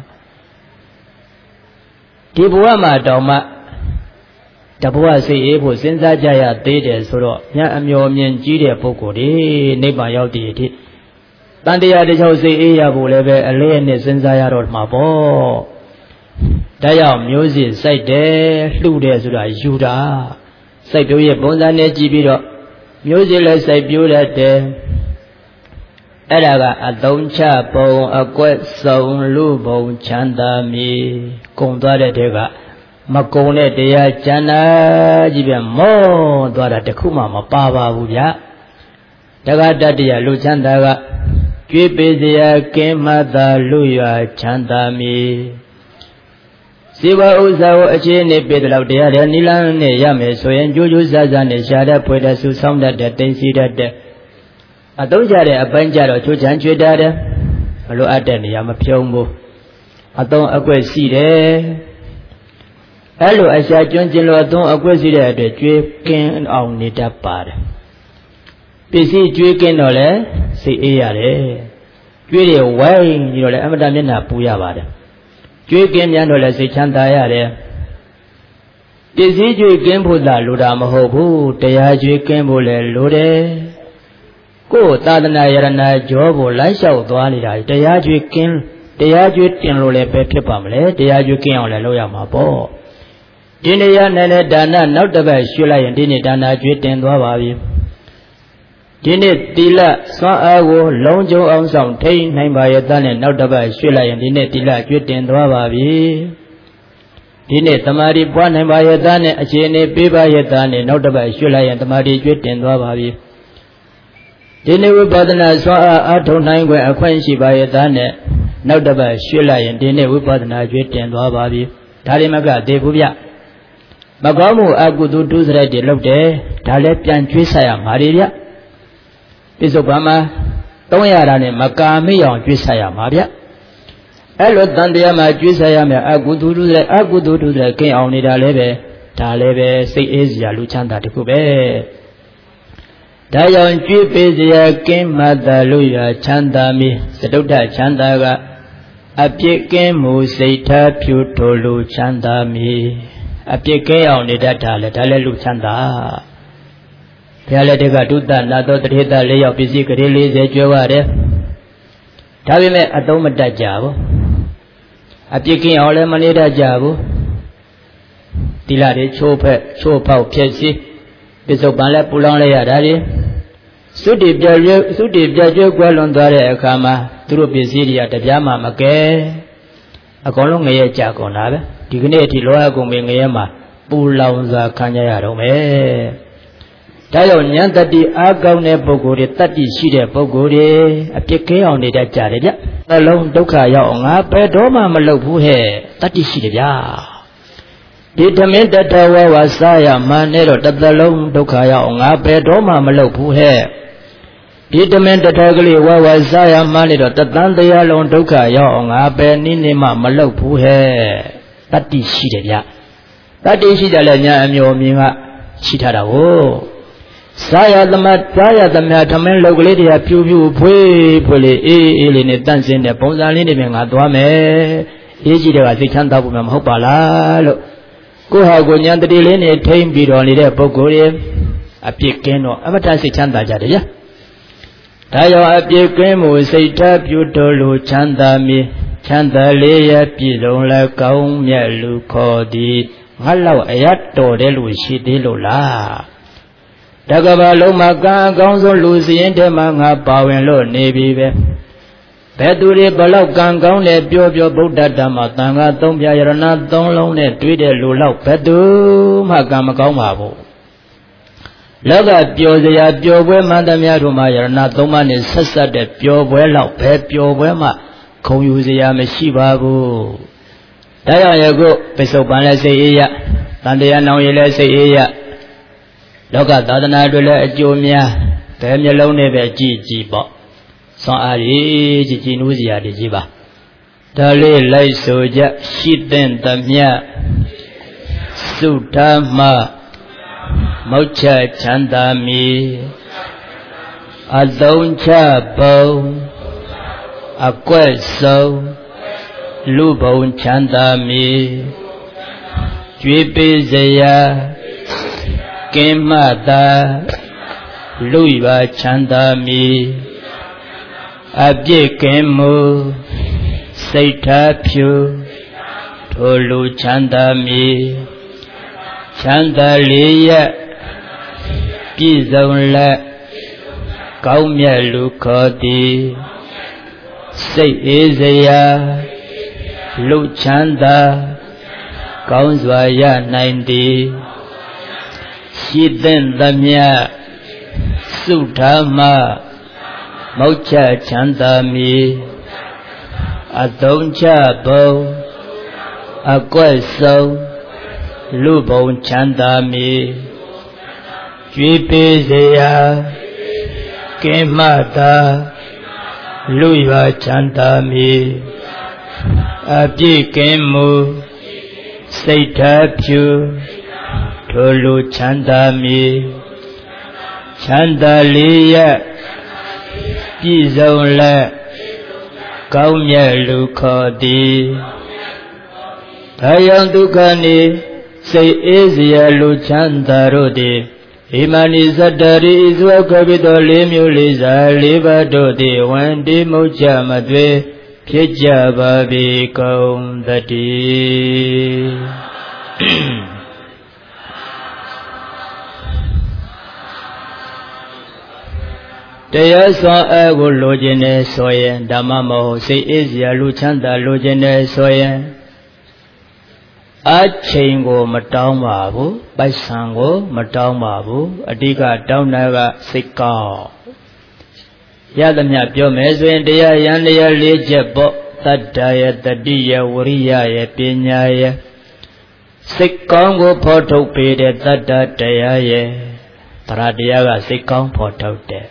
ဒီဘဝမှာတောင်မှတဘဝစိတ်အေးဖို့စဉ်းစားကြရသေးတယ်ဆိုတော့ညာအမျော်မြင်ကြီးတဲ့ပုဂ္ဂိုလ်တွေနိဗ္ဗာန်ရောက်တည်အထိတန်တရားတစ်ချောင်းစိတ်အေးရဖို့လည်းပဲအလေးအနက်စဉ်းစားရတော့မှာပေါ့ဒါကြောင့်မျိုးစစ်စိုက်တယ်လှူတယ်ဆိုတာယူတာစိုက်ပျိုးရဲ့ပုံစံနဲ့ကြည့်ပြီးတော့မျိုးစစ်လည်းစိုက်ပျိုးတတ်တယ်အဲ့ဒါကအသုံးချပုံအကွက်ဆုံးလူပုံချမ်းသာမီကုံသွားတဲ့တဲကမကုံတဲ့တရားကျန်တာကြီးပြန်မောသွားတာတခုမှမပါပါဘူးဗျတက္ကတတ္တရလူချမ်းသာကကျွေးပေးစရာကင်းမှသာလူရွာချမ်းသာမီစေဝဥစ္စာကိုအခြေအနေပေးတဲ့လောက်တရားတဲ့နိလန်းနဲ့ရမယ်ဆိုရင်ကြိုးကြိုးစားစားနဲ့ရှားတဲ့ဖွေတဲ့ဆူဆောင်းတတ်တဲ့တိမ်စီတတ်တဲ့အသုံးချတဲ့အပိုင်းကြတော့ချိုးချမ်းချွေတာတယ်မလိုအပ်တဲ့နေရာမဖြုံးဘူးအသုံးအကွက်ရှိတယ်အဲ့လိုအရှာကျွန်းကျင်လို့အသုံးအကွက်ရှိတဲ့အတွက်ကျွေးကင်းအောင်နေတတ်ပါတယ်ပစ္စည်းကျွေးကင်းတော့လဲစိတ်အေးရတယ်ကျွေးတွေဝိုင်းပြီးတော့လဲအမတမျက်နှာပူရပါတယ်ကျွေးကင်းမြန်တော့လဲစိတ်ချမ်းသာရတယ်ပစ္စည်းကျွေးကင်းဖို့သာလိုတာမဟုတ်ဘူးတရားကျွေးကင်းဖို့လဲလိုတယ်ကိုယ်သာသနာယရဏကြောဖို့လိုက်လျှောက်သွားနေတာတရားကျွေးကင်းတရားကျွေးတင်လို့လည်းပဲဖြစ်ပါမလဲတရားကျွေးကင်းအောင်လည်းလုပ်ရမှာပေါ့ဒီနေရာနဲ့လည်းဒါနနောက်တစ်ပတ်ရွှေ့လိုက်ရင်ဒီနေ့ဒါနကျွေးတင်သွားပါပြီဒီနေ့သီလစွမ်းအားကိုလုံးကျုံအောင်ဆောင်ထိန်းနိုင်ပါရဲ့သားနဲ့နောက်တစ်ပတ်ရွှေ့လိုက်ရင်ဒီနေ့သီလကျွေးတင်သွားပါပြီဒီနေ့သမာဓိပွားနိုင်ပါရဲ့သားနဲ့အခြေအနေပေးပါရဲ့သားနဲ့နောက်တစ်ပတ်ရွှေ့လိုက်ရင်သမာဓိကျွေးတင်သွားပါပြီဒီနေ့ဝိပဿနာစွမ်းအားအားထုတ်နိုင်ခွင့်အခွင့်ရှိပါရဲ့သားနဲ့နောက်တစ်ပတ်ရွှေ့လိုက်ရင်ဒီနေ့ဝိပဿနာကျွေးတင်သွားပါပြီဒါလည်းမကသေးဘူးဗျမကောင်းမှုအကုသိုလ်ဒုစရိုက်တွေလုပ်တယ်ဒါလည်းပြန်ကျွေးဆက်ရမှာတွေဗျပိစုပ္ပံမှာသုံးရတာနဲ့မကာမိအောင်ကျွေးဆက်ရမှာဗျအဲ့လိုတန်တရားမှာကျွေးဆက်ရမယ်အကုသိုလ်ဒုစရိုက်အကုသိုလ်ဒုစရိုက်ကင်းအောင်နေတာလည်းပဲဒါလည်းပဲစိတ်အေးစရာလူချမ်းသာတစ်ခုပဲဒါကြောင့်ကြွေးပေးစရာကင်းမှတ်သာလို့ရချမ်းသာမည်စတုတ္ထချမ်းသာကအပြစ်ကင်းမှုစိတ်ထားဖြူထိုလူချမ်းသာမည်အပြစ်ကင်းအောင်နေတတ်တာလေဒါလည်းလူချမ်းသာဘုရားလက်ထက်ကဒုသနာတော်တထေသလေးယောက်ပစ္စည်းကလေး၄၀ကျွဲရတယ်ဒါပေမဲ့အသုံးမတတ်ကြဘူးအပြစ်ကင်းအောင်လည်းမနေတတ်ကြဘူးတိလာတွေချိုးဖက်ချိုးဖောက်ဖြစ်စီပစ္စုပန်လည်းပူလောင်လိုက်ရတာတွေသုတိပြည့်သုတိပြည့်ကျွဲကွဲလွန်သွားတဲ့အခါမှာသူတို့ပစ္စည်းတွေကတပြားမှမကဲအကုန်လုံးငရဲကြကုန်တာပဲဒီကနေ့အထိလောကကုန်ပြီငရဲမှာပူလောင်စွာခံကြရတော့မယ်ဒါကြောင့်ဉာဏ်တတိအားကောင်းတဲ့ပုဂ္ဂိုလ်တွေတတ္တိရှိတဲ့ပုဂ္ဂိုလ်တွေအပြစ်ကင်းအောင်နေတတ်ကြတယ်ဗျနှလုံးဒုက္ခရောက်အောင်ငါဘယ်တော့မှမလုပ်ဘူးဟဲ့တတ္တိရှိတယ်ဗျဒီဓမင်းတတဝဝစားရမှန်းနဲ့တော့တစ်သလုံးဒုက္ခရောက်အောင်ငါဘယ်တော့မှမလုပ်ဘူးဟဲ့ဒီဓမင်းတတကလေးဝဝစားရမှန်းနဲ့တော့တသန်းတရားလုံးဒုက္ခရောက်အောင်ငါဘယ်နည်းနဲ့မှမလုပ်ဘူးဟဲ့တတ္တိရှိတယ်ဗျတတ္တိရှိတယ်လည်းညာအမျိုးမြင်ကရှိထားတာကိုစားရသမစားရသမဓမင်းလုတ်ကလေးတွေကပြူပြူဖွေးဖွေးလေးအေးအေးလေးနဲ့တန့်စင်းတဲ့ပုံစံလေးတွေပဲငါသွားမယ်အေးကြီးတဲ့ကစိတ်ချမ်းသာဖို့မှမဟုတ်ပါလားလို့ကိုဟာကိုညာတတိလေးနဲ့ထိမ့်ပြီးတော်နေတဲ့ပုဂ္ဂိုလ်တွေအပြစ်ကင်းတော့အမတစိတ်ချမ်းသာကြတယ်ဗျာဒါကြောင့်အပြစ်ကင်းမှုစိတ်ထားပြုတော်လိုချမ်းသာမည်ချမ်းသာလေးရပြည့်စုံလဲကောင်းမြတ်လူခေါ်သည်ငါလောက်အရတ်တော်တယ်လို့ရှိသေးလို့လားတကဘာလုံးမှာကံအကောင်းဆုံးလူစရင်ထဲမှာငါပါဝင်လို့နေပြီပဲဘယ်သူတွေဘလောက်ကံကောင်းတယ်ပြောပြောဗုဒ္ဓဓမ္မသံဃာသုံးပြရဏသုံးလုံးနဲ့တွေ့တဲ့လူလောက်ဘယ်သူမှကံမကောင်းပါဘူးလောကပျော်စရာပျော်ပွဲမှန်သမျှတို့မှာယရဏသုံးပါးနဲ့ဆက်ဆက်တဲ့ပျော်ပွဲလောက်ဘယ်ပျော်ပွဲမှခုံယူစရာမရှိပါဘူးဒါကြောင့်ယခုပစ္စုပန်လည်းစိတ်အေးရတန်တရားနောင်ရည်လည်းစိတ်အေးရလောကသာသနာတွေလည်းအကျိုးများဘယ်မျိုးလုံးနဲ့ပဲကြည်ကြည်ပေါ့ဆွမ်းအားကြီးကြည်ကြည်နူးစရာတွေကြီးပါဒါလေးလိုက်ဆိုကြရှိတဲ့သမျှသုဓမ္မမောချချမ်းသာမည်အသုံးချပုံအကွက်ဆုံးလူဘုံချမ်းသာမည်ကြွေးပေးစရာကင်းမှသာလူပါချမ်းသာမည်အပြစ်ကင်းမှုစိတ်ထားဖြူထိုလူချမ်းသာမည်ချမ်းသာလေးရပြည့်စုံလက်ကောင်းမြတ်လူခေါ်သည်စိတ်အေးစရာလူချမ်းသာကောင်းစွာရနိုင်သည်ရှိတဲ့သမျှသုဓမ္မမောချချမ်းသာမည်အသုံးချပုံအကွက်ဆုံးလူဘုံချမ်းသာမည်ကြွေးပေးစရာကင်းမှသာလူရွာချမ်းသာမည်အပြည့်ကင်းမှုစိတ်ထားဖြူထိုလူချမ်းသာမည်ချမ်းသာလေးရပြည့်စုံလက်ကောင်းမြတ်လူခေါ်သည်ဒါယံဒုက္ခနိစိတ်အေးစရာလူချမ်းသာတို့သည်ဣမနိသတ္တရိဣဇဝကပိတောလေးမျိုးလေးစားလေးပါးတို့သည်ဝန္တိမုတ်ချမသွေဖြစ်ကြပါပြီကုန်သတည်းတရားစွမ်းအားကိုလိုချင်တယ်ဆိုရင်ဓမ္မမဟုတ်စိတ်အေးစရာလူချမ်းသာလိုချင်တယ်ဆိုရင်အချိန်ကိုမတောင်းပါဘူးပိုက်ဆံကိုမတောင်းပါဘူးအဓိကတောင်းတာကစိတ်ကောင်းရသမျှပြောမယ်ဆိုရင်တရားရန်တရားလေးချက်ပေါ့တတ္တယတတိယဝရိယယပညာယစိတ်ကောင်းကိုဖော်ထုတ်ပေးတဲ့တတ္တတရားယတရားတရားကစိတ်ကောင်းဖော်ထုတ်တယ်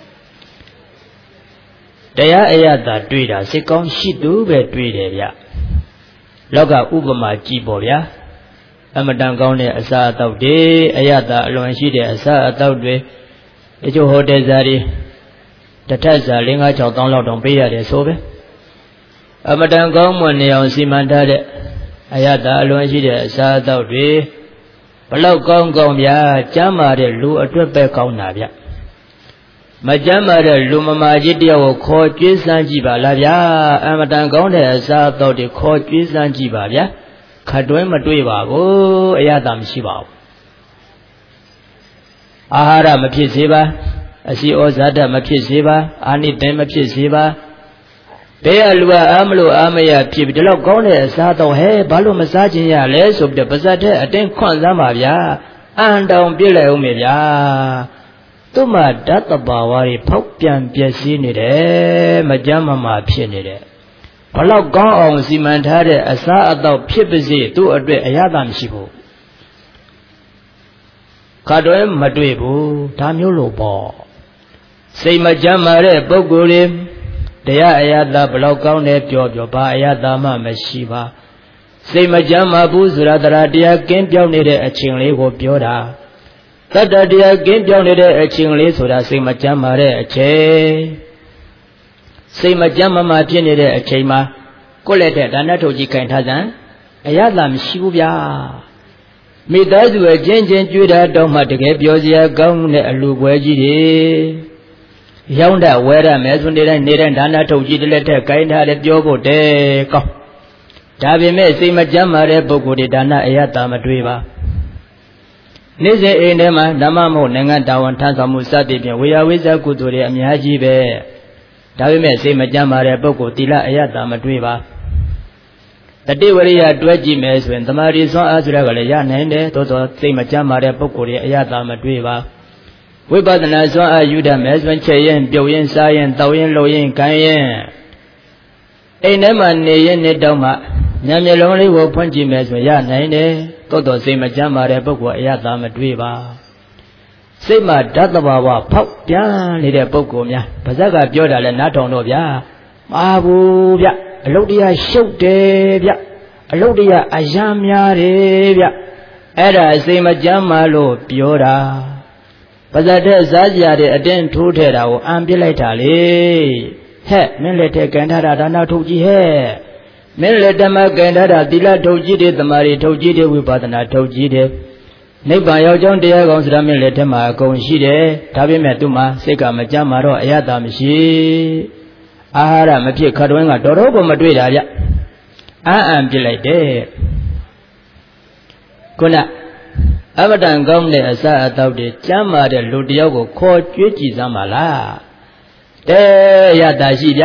တရားအရသာတွေ့တာစိတ်ကောင်းရှိသူပဲတွေ့တယ်ဗျလောကဥပမာကြည့်ပေါ့ဗျာအမတန်ကောင်းတဲ့အစာအသောက်တွေအရသာအလွန်ရှိတဲ့အစာအသောက်တွေတချို့ဟိုတယ်ဇာတွေတစ်ထပ်စာ၄၅၆တောင်းလောက်တောင်ပေးရတယ်ဆိုပဲအမတန်ကောင်းမွန်နေအောင်စီမံထားတဲ့အယတအလွန်ရှိတဲ့အစားအသောက်တွေဘလောက်ကောင်းကောင်းဗျာကျမ်းမာတဲ့လူအတွက်ပဲကောင်းတာဗျမကျမ်းမာတဲ့လူမမာကြီးတယောက်ကိုခေါ်ကြွေးစမ်းကြည့်ပါလားဗျာအမတန်ကောင်းတဲ့အစားအသောက်တွေခေါ်ကြွေးစမ်းကြည့်ပါဗျာခတ်တွင်းမတွေ့ပါဘူးအယတမရှိပါဘူးအာဟာရမဖြစ်စေပါအစီဩဇာတမဖြစ်စေပါအာနိသင်မဖြစ်စေပါဘယ်အလူကအာမလို့အာမရဖြစ်ပြီးဒီလောက်ကောင်းတဲ့အစားတော့ဟဲဘာလို့မစားခြင်းရလဲဆိုပြီးတော့ပါဇက်တဲ့အတင်းခွန့်စမ်းပါဗျာအန်တောင်ပြစ်လိုက်အောင်မေဗျာသူ့မှာဓာတ်တဘာဝတွေဖောက်ပြန်ပျက်စီးနေတယ်မကြမ်းမမာဖြစ်နေတယ်ဘလောက်ကောင်းအောင်စီမံထားတဲ့အစားအသောက်ဖြစ်ပါစေသူ့အတွက်အရသာမရှိဘူးခါတော့မတွေ့ဘူးဒါမျိုးလို့ပေါ့စိတ်မကြမ်းမာတဲ့ပုဂ္ဂိုလ်တွေတရားအယတာဘလောက်ကောင်းတယ်ပြောပြောဘာအယတာမှမရှိပါစိတ်မကြမ်းမာဘူးဆိုတာတရားတရားကင်းပြောင်းနေတဲ့အချိန်လေးကိုပြောတာတတ္တတရားကင်းပြောင်းနေတဲ့အချိန်လေးဆိုတာစိတ်မကြမ်းမာတဲ့အချိန်စိတ်မကြမ်းမမာဖြစ်နေတဲ့အချိန်မှာကိုယ့်လက်ထက်ဒါနထုတ်ကြီးခိုင်ထားစမ်းအယတာမရှိဘူးဗျာမိသားစုအချင်းချင်းကြွေးတာတောင်းမှတကယ်ပြောစရာကောင်းတဲ့အလူပွဲကြီးတွေရောင်းတဝဲရမယ်ဆိုနေတိုင်းနေတိုင်းဒါနထုတ်ကြည့်တဲ့လက်ထက်ကိုင်းထားတယ်ပြောဖို့တဲကောင်းဒါပေမဲ့စိတ်မကြမ်းမာတဲ့ပုဂ္ဂိုလ်တွေဒါနအယတာမတွေ့ပါနေ့စဉ်အိမ်ထဲမှာဓမ္မမဟုတ်နိုင်ငံတာဝန်ထမ်းဆောင်မှုစသည်ဖြင့်ဝေယဝိဇ္ဇကုသိုလ်တွေအများကြီးပဲဒါပေမဲ့စိတ်မကြမ်းမာတဲ့ပုဂ္ဂိုလ်သီလအယတာမတွေ့ပါတတိဝရိယတွဲကြည့်မယ်ဆိုရင်သမာဓိစွမ်းအားဆိုတာကလည်းရနိုင်တယ်သို့သောစိတ်မကြမ်းမာတဲ့ပုဂ္ဂိုလ်တွေအယတာမတွေ့ပါဝိပဿနာစွမ်းအားယူတတ်မယ်ဆိုရင်ချက်ရင်ပြုတ်ရင်စားရင်တောက်ရင်လှုပ်ရင်ကိုင်းရင်အိမ်ထဲမှာနေရင်နေတော့မှညံမျက်လုံးလေးကိုဖွင့်ကြည့်မယ်ဆိုရင်ရနိုင်တယ်သို့တော်စိတ်မကြမ်းမာတဲ့ပုဂ္ဂိုလ်အယတာမတွေ့ပါစိတ်မှာဓာတ်တဘာဝဖောက်ပြန်နေတဲ့ပုဂ္ဂိုလ်များပါဇက်ကပြောတာလဲနားထောင်တော့ဗျာမှားဘူးဗျအလုတ်တရားရှုပ်တယ်ဗျအလုတ်တရားအယံများတယ်ဗျအဲ့ဒါစိတ်မကြမ်းမာလို့ပြောတာပါဇက်တဲ့စားကြတဲ့အတင်းထိုးထဲတာကိုအံပြစ်လိုက်တာလေဟဲ့မင်းလက်ထက်ကင်ထားတာဒါနာထုတ်ကြည့်ဟဲ့မင်းလက်ထက်မှာကင်ထားတာသီလထုတ်ကြည့်တယ်သမာဓိထုတ်ကြည့်တယ်ဝိပဿနာထုတ်ကြည့်တယ်နိဗ္ဗာန်ရောက်ကြောင်းတရားကောင်းစရာမင်းလက်ထက်မှာအကုန်ရှိတယ်ဒါပေမဲ့သူ့မှာစိတ်ကမကြမ်းမာတော့အယတာမရှိအာဟာရမဖြစ်ခတ်တွင်းကတော်တော်ကိုမတွေ့တာဗျအံ့အံပြစ်လိုက်တယ်ခုနအမတန်ကောင်းတဲ့အစာအသောက်တွေကျမ်းမာတဲ့လူတယောက်ကိုခေါ်ကြွေးကြည့်စမ်းပါလားတဲရတာရှိဗျာ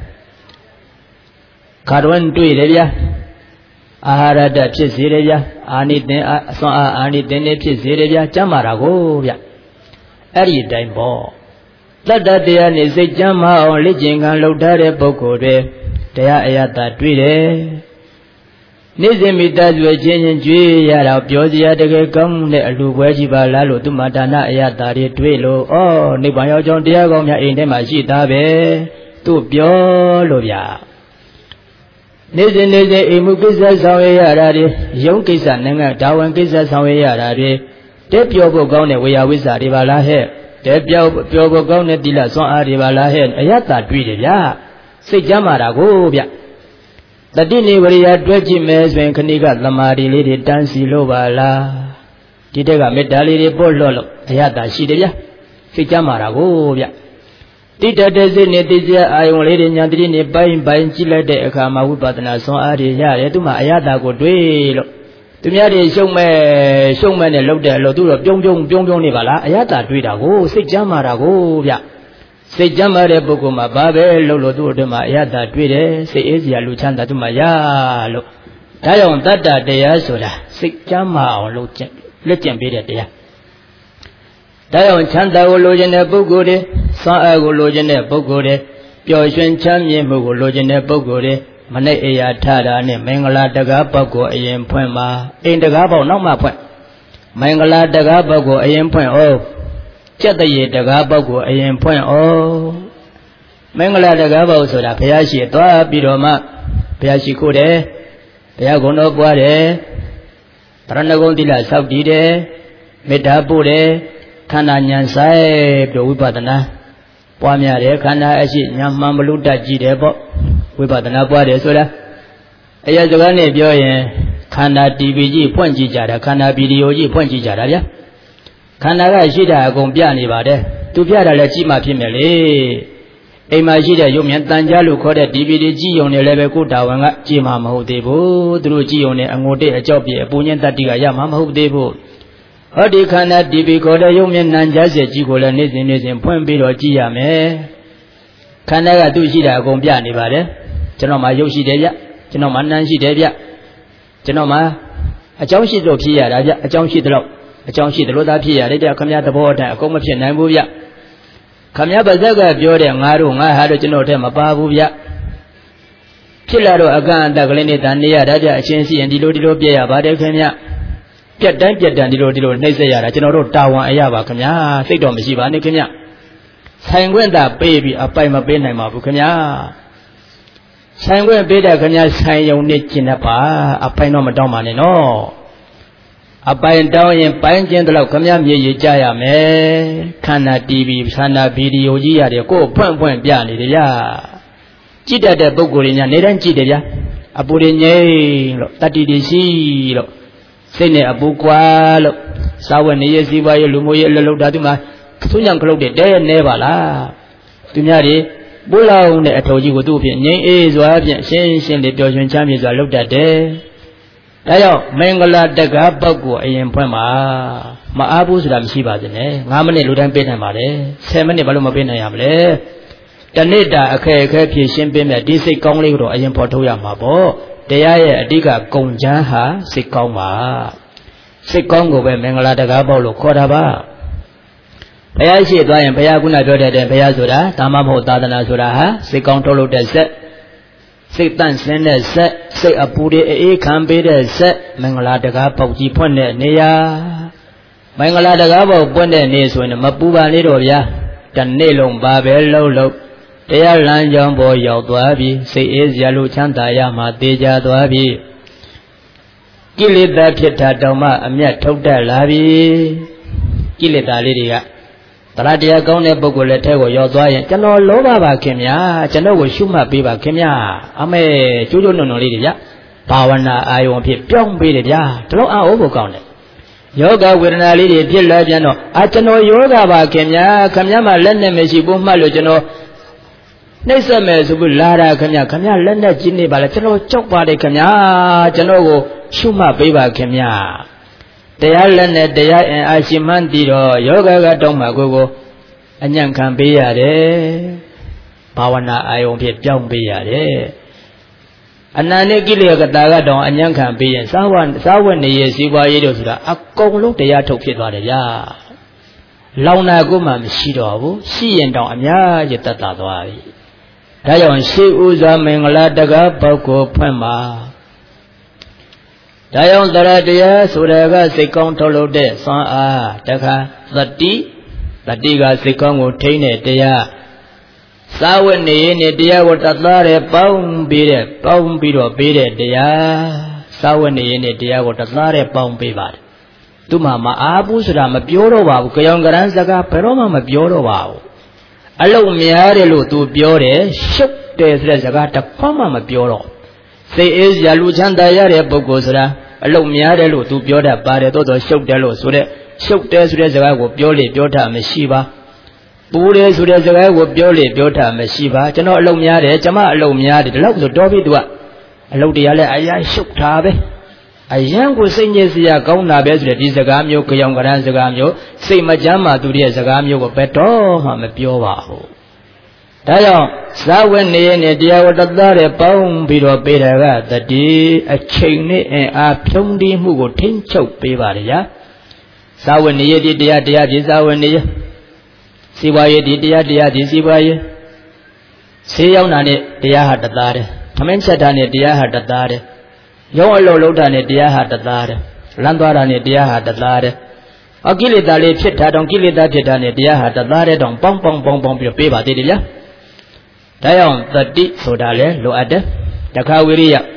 ခါတွန်းတွေ့တယ်ဗျာအာဟာရတဖြစ်စေတယ်ဗျာအာနိသင်အစွမ်းအာအာနိသင်နေဖြစ်စေတယ်ဗျာကျမ်းမာတာကိုဗျာအဲ့ဒီတိုင်းပေါ့တတ္တတရားနဲ့စိတ်ကျမ်းမာအောင်လက်ကျင်ခံလှုပ်ထားတဲ့ပုဂ္ဂိုလ်တွေတရားအယတာတွေ့တယ်နေ့စဉ်မိသားစုချင်းချင်းကြွေးရတာပြောစရာတကယ်ကောင်းတဲ့အလူပွဲကြီးပါလားလို့သူမဒါနအယတာတွေတွေ့လို့ဩနိဗ္ဗာန်ရောက်ကြောင်းတရားကောင်းများအိမ်ထဲမှာရှိသားပဲသူပြောလို့ဗျာနေ့စဉ်နေ့စဉ်အိမ်မှုကိစ္စဆောင်ရရတာတွေရုံးကိစ္စနိုင်ငံဒါဝန်ကိစ္စဆောင်ရရတာတွေတဲ့ပြောဖို့ကောင်းတဲ့ဝေယဝိဇ္ဇာတွေပါလားဟဲ့တဲ့ပြောပြောဖို့ကောင်းတဲ့သီလစွမ်းအားတွေပါလားဟဲ့အယတာတွေ့တယ်ဗျာစိတ်ကြမ်းမာတာကိုဗျတတိနေဝရိယတွဲကြည့်မယ်ဆိုရင်ခဏိကသမာဓိလေးတွေတန်းစီလို့ပါလားဒီတက်ကမေတ္တာလေးတွေပို့လွတ်လို့အယတာရှိတယ်ဗျစိတ်ကြမ်းမာတာကိုဗျတိတတစိတ်နဲ့သိစရာအာယုံလေးတွေညာတိနေပိုင်းပိုင်းကြည့်လိုက်တဲ့အခါမှာဝိပဿနာစွမ်းအားတွေရတယ်သူမှအယတာကိုတွေ့လို့သူများတွေရှုံမဲ့ရှုံမဲ့နဲ့လှုပ်တယ်လို့သူတော့ပြုံးပြုံးပြုံးပြုံးနေပါလားအယတာတွေ့တာကိုစိတ်ကြမ်းမာတာကိုဗျစိတ်ကြမ်းမာတဲ့ပုဂ္ဂိုလ်မှာဘာပဲလှုပ်လို့သူ့အတွင်းမှာအယတာတွေ့တယ်စိတ်အေးစရာလူချမ်းသာသူမှရလို့ဒါကြောင့်တတ္တတရားဆိုတာစိတ်ကြမ်းမာအောင်လုပ်ကျင့်လက်ကျင့်ပေးတဲ့တရားဒါကြောင့်ချမ်းသာကိုလိုချင်တဲ့ပုဂ္ဂိုလ်တွေစွမ်းအားကိုလိုချင်တဲ့ပုဂ္ဂိုလ်တွေပျော်ရွှင်ချမ်းမြေ့မှုကိုလိုချင်တဲ့ပုဂ္ဂိုလ်တွေမနေ့အရာထတာနဲ့မင်္ဂလာတကားပေါက်ကိုအရင်ဖွင့်ပါအိမ်တကားပေါက်နောက်မှဖွင့်မင်္ဂလာတကားပေါက်ကိုအရင်ဖွင့်အောင်ကျက်တရေတကားပေါက်ကိုအရင်ဖွင့်အောင်မင်္ဂလာတကားပေါက်ဆိုတာဘုရားရှိသွားပြီးတော့မှဘုရားရှိခိုးတယ်ဘုရားကုံတော်ပွားတယ်တရဏဂုံသီလဆောက်တည်တယ်မေတ္တာပို့တယ်ခခန္ဓာဉာဏ်ဆိုင်ပြီးဝိပဿနာပွားများတယ်ခန္ဓာအရှိဉာဏ်မှန်ဘလူတတ်ကြည့်တယ်ပေါ့ဝိပဿနာပွားတယ်ဆိုတာအရာစကားနဲ့ပြောရင်ခန္ဓာတီဗီကြီးဖွင့်ကြည့်ကြတာခန္ဓာဗီဒီယိုကြီးဖွင့်ကြည့်ကြတာဗျာခန္ဓာကရှိတာအကုန်ပြနေပါတယ်သူပြတာလည်းကြည့်မှဖြစ်မယ်လေအိမ်မှာရှိတဲ့ရုပ်မြင်တန်ကြားလို့ခေါ်တဲ့ဒီဗီဒီကြည့်ုံနဲ့လည်းပဲကိုတာဝန်ကကြည့်မှမဟုတ်သေးဘူးသူတို့ကြည့်ုံနဲ့အငိုတိတ်အကြောက်ပြေအပူညင်းတတ္တိကရမှမဟုတ်သေးဘူးဟောဒီခန္ဓာဒီဗီခေါ်တဲ့ရုပ်မြင်နံကြားစေကြည့်ကိုလည်းနေ့စဉ်နေ့စဉ်ဖွင့်ပြီးတော့ကြည့်ရမယ်ခန္ဓာကသူ့ရှိတာအကုန်ပြနေပါတယ်ကျွန်တော်မှရုပ်ရှိတယ်ဗျကျွန်တော်မှနံရှိတယ်ဗျကျွန်တော်မှအကြောင်းရှိလို့ဖြစ်ရတာဗျအကြောင်းရှိတယ်လို့အကြောင်းရှိတယ်လို့သာဖြစ်ရတယ်ဗျခမည်းသဘောအတိုင်းအကုန်မဖြစ်နိုင်ဘူးဗျခမည်းပါဇက်ကပြောတဲ့ငါတို့ငါဟာတို့ကျွန်တော်ထဲမပါဘူးဗျဖြစ်လာတော့အကန့်အသတ်ကလေးနဲ့တန်နေရတာဗျအချင်းစီရင်ဒီလိုဒီလိုပြည့်ရပါတယ်ခင်ဗျပြက်တိုင်းပြက်တန်ဒီလိုဒီလိုနှိမ့်ဆက်ရတာကျွန်တော်တို့တာဝန်အရပါခင်ဗျာစိတ်တော်မရှိပါနဲ့ခင်ဗျဆိုင်ခွင့်သာပေးပြီးအပိုင်မပေးနိုင်ပါဘူးခင်ဗျာဆိုင်ခွင့်ပေးတဲ့ခင်ဗျာဆိုင်ယုံနဲ့ကျင်တတ်ပါအပိုင်တော့မတောင်းပါနဲ့နော်အပိုင်တောင်းရင်ပိုင်းကျင်းတော့ခမည်းမြေကြီးကြရမယ်ခန္ဓာတီဗီခန္ဓာဗီဒီယိုကြီးရတယ်ကိုယ်ဖွင့်ဖွင့်ပြနေတယ်ဗျာကြည့်တတ်တဲ့ပုဂ္ဂိုလ်တွေညာနေတိုင်းကြည့်တယ်ဗျာအပူတွေငြိမ့်လို့တတ္တိတွေရှိလို့စိတ်နဲ့အပူကွာလို့စာဝတ်နေရစီးပွားရေးလူမှုရေးအလုပ်လုပ်တာဒီမှာသူညံခလုတ်တဲ့တဲနေပါလားသူများတွေပိုးလောင်တဲ့အထော်ကြီးကိုသူ့အဖြစ်ငြိမ့်အေးစွာဖြင့်ရှင်းရှင်းလေးပျော်ရွှင်ချမ်းမြေစွာလုပ်တတ်တယ်ဒါကြောင့်မင်္ဂလာတက္ကပုဂ္ဂိုလ်အရင်ဖွင့်ပါမအားဘူးဆိုတာမရှိပါစေနဲ့၅မိနစ်လူတိုင်းပေးနိုင်ပါတယ်ဆယ်မိနစ်ဘာလို့မပေးနိုင်ရမလဲတနေ့တာအခက်အခဲဖြည့်ရှင်းပေးမယ်ဒီစိတ်ကောင်းလေးကိုတော့အရင်ပေါ်ထုတ်ရမှာပေါ့တရားရဲ့အဓိကဂုံချမ်းဟာစိတ်ကောင်းပါစိတ်ကောင်းကိုပဲမင်္ဂလာတက္ကပုဂ္ဂိုလ်လို့ခေါ်တာပါဘုရားရှိသွားရင်ဘုရားကုဏပြောတဲ့တဲ့ဘုရားဆိုတာဒါမှမဟုတ်သာသနာဆိုတာဟာစိတ်ကောင်းထုတ်လို့တဲ့ဆက်စိတ်တန့်စင်တဲ့ဆက်စိတ်အပူတွေအေးခံပေးတဲ့ဆက်မင်္ဂလာတကားပေါက်ကြီးဖွင့်တဲ့နေရာမင်္ဂလာတကားပေါက်ပွင့်တဲ့နေဆိုရင်မပူပါလေတော့ဗျာတနေ့လုံးပါပဲလှုပ်လှုပ်တရားလမ်းကြောင်းပေါ်ရောက်သွားပြီစိတ်အေးစရာလို့ချမ်းသာရမှတေချာသွားပြီကိလေသာဖြစ်တာတောင်မှအမျက်ထုတ်တတ်လာပြီကိလေသာလေးတွေကတရားတရားကောင်းတဲ့ပုဂ္ဂိုလ်လည်းထဲကိုရောက်သွားရင်ကျွန်တော်လောဘပါခင်ဗျာကျွန်တော်ကိုရှုမှတ်ပေးပါခင်ဗျာအမေကျိုးကျိုးနုံနုံလေးတွေဗျဘာဝနာအာယုံဖြစ်ပြောင်းပေးတယ်ဗျာဒီလိုအားဟုတ်ဖို့ကောင်းတယ်ယောဂဝေဒနာလေးတွေဖြစ်လာပြန်တော့အာကျွန်တော်ယောဂပါခင်ဗျာခင်ဗျာမှလက်နဲ့မရှိဘူးမှတ်လို့ကျွန်တော်နှိမ့်ဆက်မယ်ဆိုပြီးလာတာခင်ဗျာခင်ဗျာလက်နဲ့ကြီးနေပါလေကျွန်တော်ကြောက်ပါတယ်ခင်ဗျာကျွန်တော်ကိုရှုမှတ်ပေးပါခင်ဗျာတရားလက်နဲ့တရားအင်အားရှိမှန်းတည်တော့ယောဂကတောင်းမှာကိုကိုအညံ့ခံပေးရတယ်ဘာဝနာအာယုံဖြစ်ပြောင်းပေးရတယ်အနန္တကိလေသာကတောင်းအညံ့ခံပေးရင်သာဝသာဝနေရစီပွားရေးတို့ဆိုတာအကုန်လုံးတရားထုတ်ဖြစ်သွားတယ်ဗျာလောင်နာကိုမှမရှိတော့ဘူးရှိရင်တောင်အများကြီးတတ်တာသွားပြီဒါကြောင့်ရှေးဥစွာမင်္ဂလာတက္ကပုဂ္ဂိုလ်ဖွင့်ပါဒါကြောင့်တရားတရားဆိုတာကစိတ်ကောင်းထုတ်လို့တဲ့စွမ်းအားတခါသတိတတိကစိတ်ကောင်းကိုထိန်းတဲ့တရားသာဝတ်နေနဲ့တရားကိုတတ်သားတယ်ပေါင်းပြီးတဲ့ပေါင်းပြီးတော့ပေးတဲ့တရားသာဝတ်နေနဲ့တရားကိုတတ်သားတယ်ပေါင်းပေးပါတယ်သူမှမအားဘူးဆိုတာမပြောတော့ပါဘူးကြောင်ကရန်စကားဘယ်တော့မှမပြောတော့ပါဘူးအလုံးများတယ်လို့သူပြောတယ်ရှုပ်တယ်ဆိုတဲ့စကားတစ်ခွမှမပြောတော့စိတ်အေးစရာလူချမ်းသာရတဲ့ပုဂ္ဂိုလ်ဆိုတာအလုံးများတယ်လို့သူပြောတတ်ပါတယ်တိုးတော့ရှုပ်တယ်လို့ဆိုတဲ့ရှုပ်တယ်ဆိုတဲ့စကားကိုပြောလေပြောတာမရှိပါပူတယ်ဆိုတဲ့စကားကိုပြောလေပြောတာမရှိပါကျွန်တော်အလုံးများတယ်ကျမအလုံးများတယ်ဒီလောက်ဆိုတော့ပြီသူကအလုံးတရားလဲအရာရှုပ်တာပဲအယံကိုစိတ်ညစ်စရာကောင်းတာပဲဆိုတဲ့ဒီစကားမျိုးကြောင်ကရန်စကားမျိုးစိတ်မကြမ်းမှသူရဲ့စကားမျိုးကိုဘယ်တော့မှမပြောပါဘူးဒါကြောင့်သာဝနေရနဲ့တရားဝတ္တသားတဲ့ပေါင်းပြီးတော့ပေးတာကတတိအချိန်နဲ့အင်အားဖြုံးတီးမှုကိုထိမ့်ချုပ်ပေးပါရသာဝနေရဒီတရားတရားဒီသာဝနေရစီပွားရေးဒီတရားတရားဒီစီပွားရေးဆေးရောက်တာနဲ့တရားဟာတသားတယ်သမင်းချက်တာနဲ့တရားဟာတသားတယ်ရုံးအလုံးလုံးတာနဲ့တရားဟာတသားတယ်လမ်းသွားတာနဲ့တရားဟာတသားတယ်အကိလေသာလေးဖြစ်တာတောင်ကိလေသာဖြစ်တာနဲ့တရားဟာတသားတဲ့တောင်ပေါင်းပေါင်းပေါင်းပေါင်းပြီးပေးပါသေးတယ်ဗျာဒါကြောင့်တတိဆိုတာလေလိုအပ်တယ်တခါဝိရိယ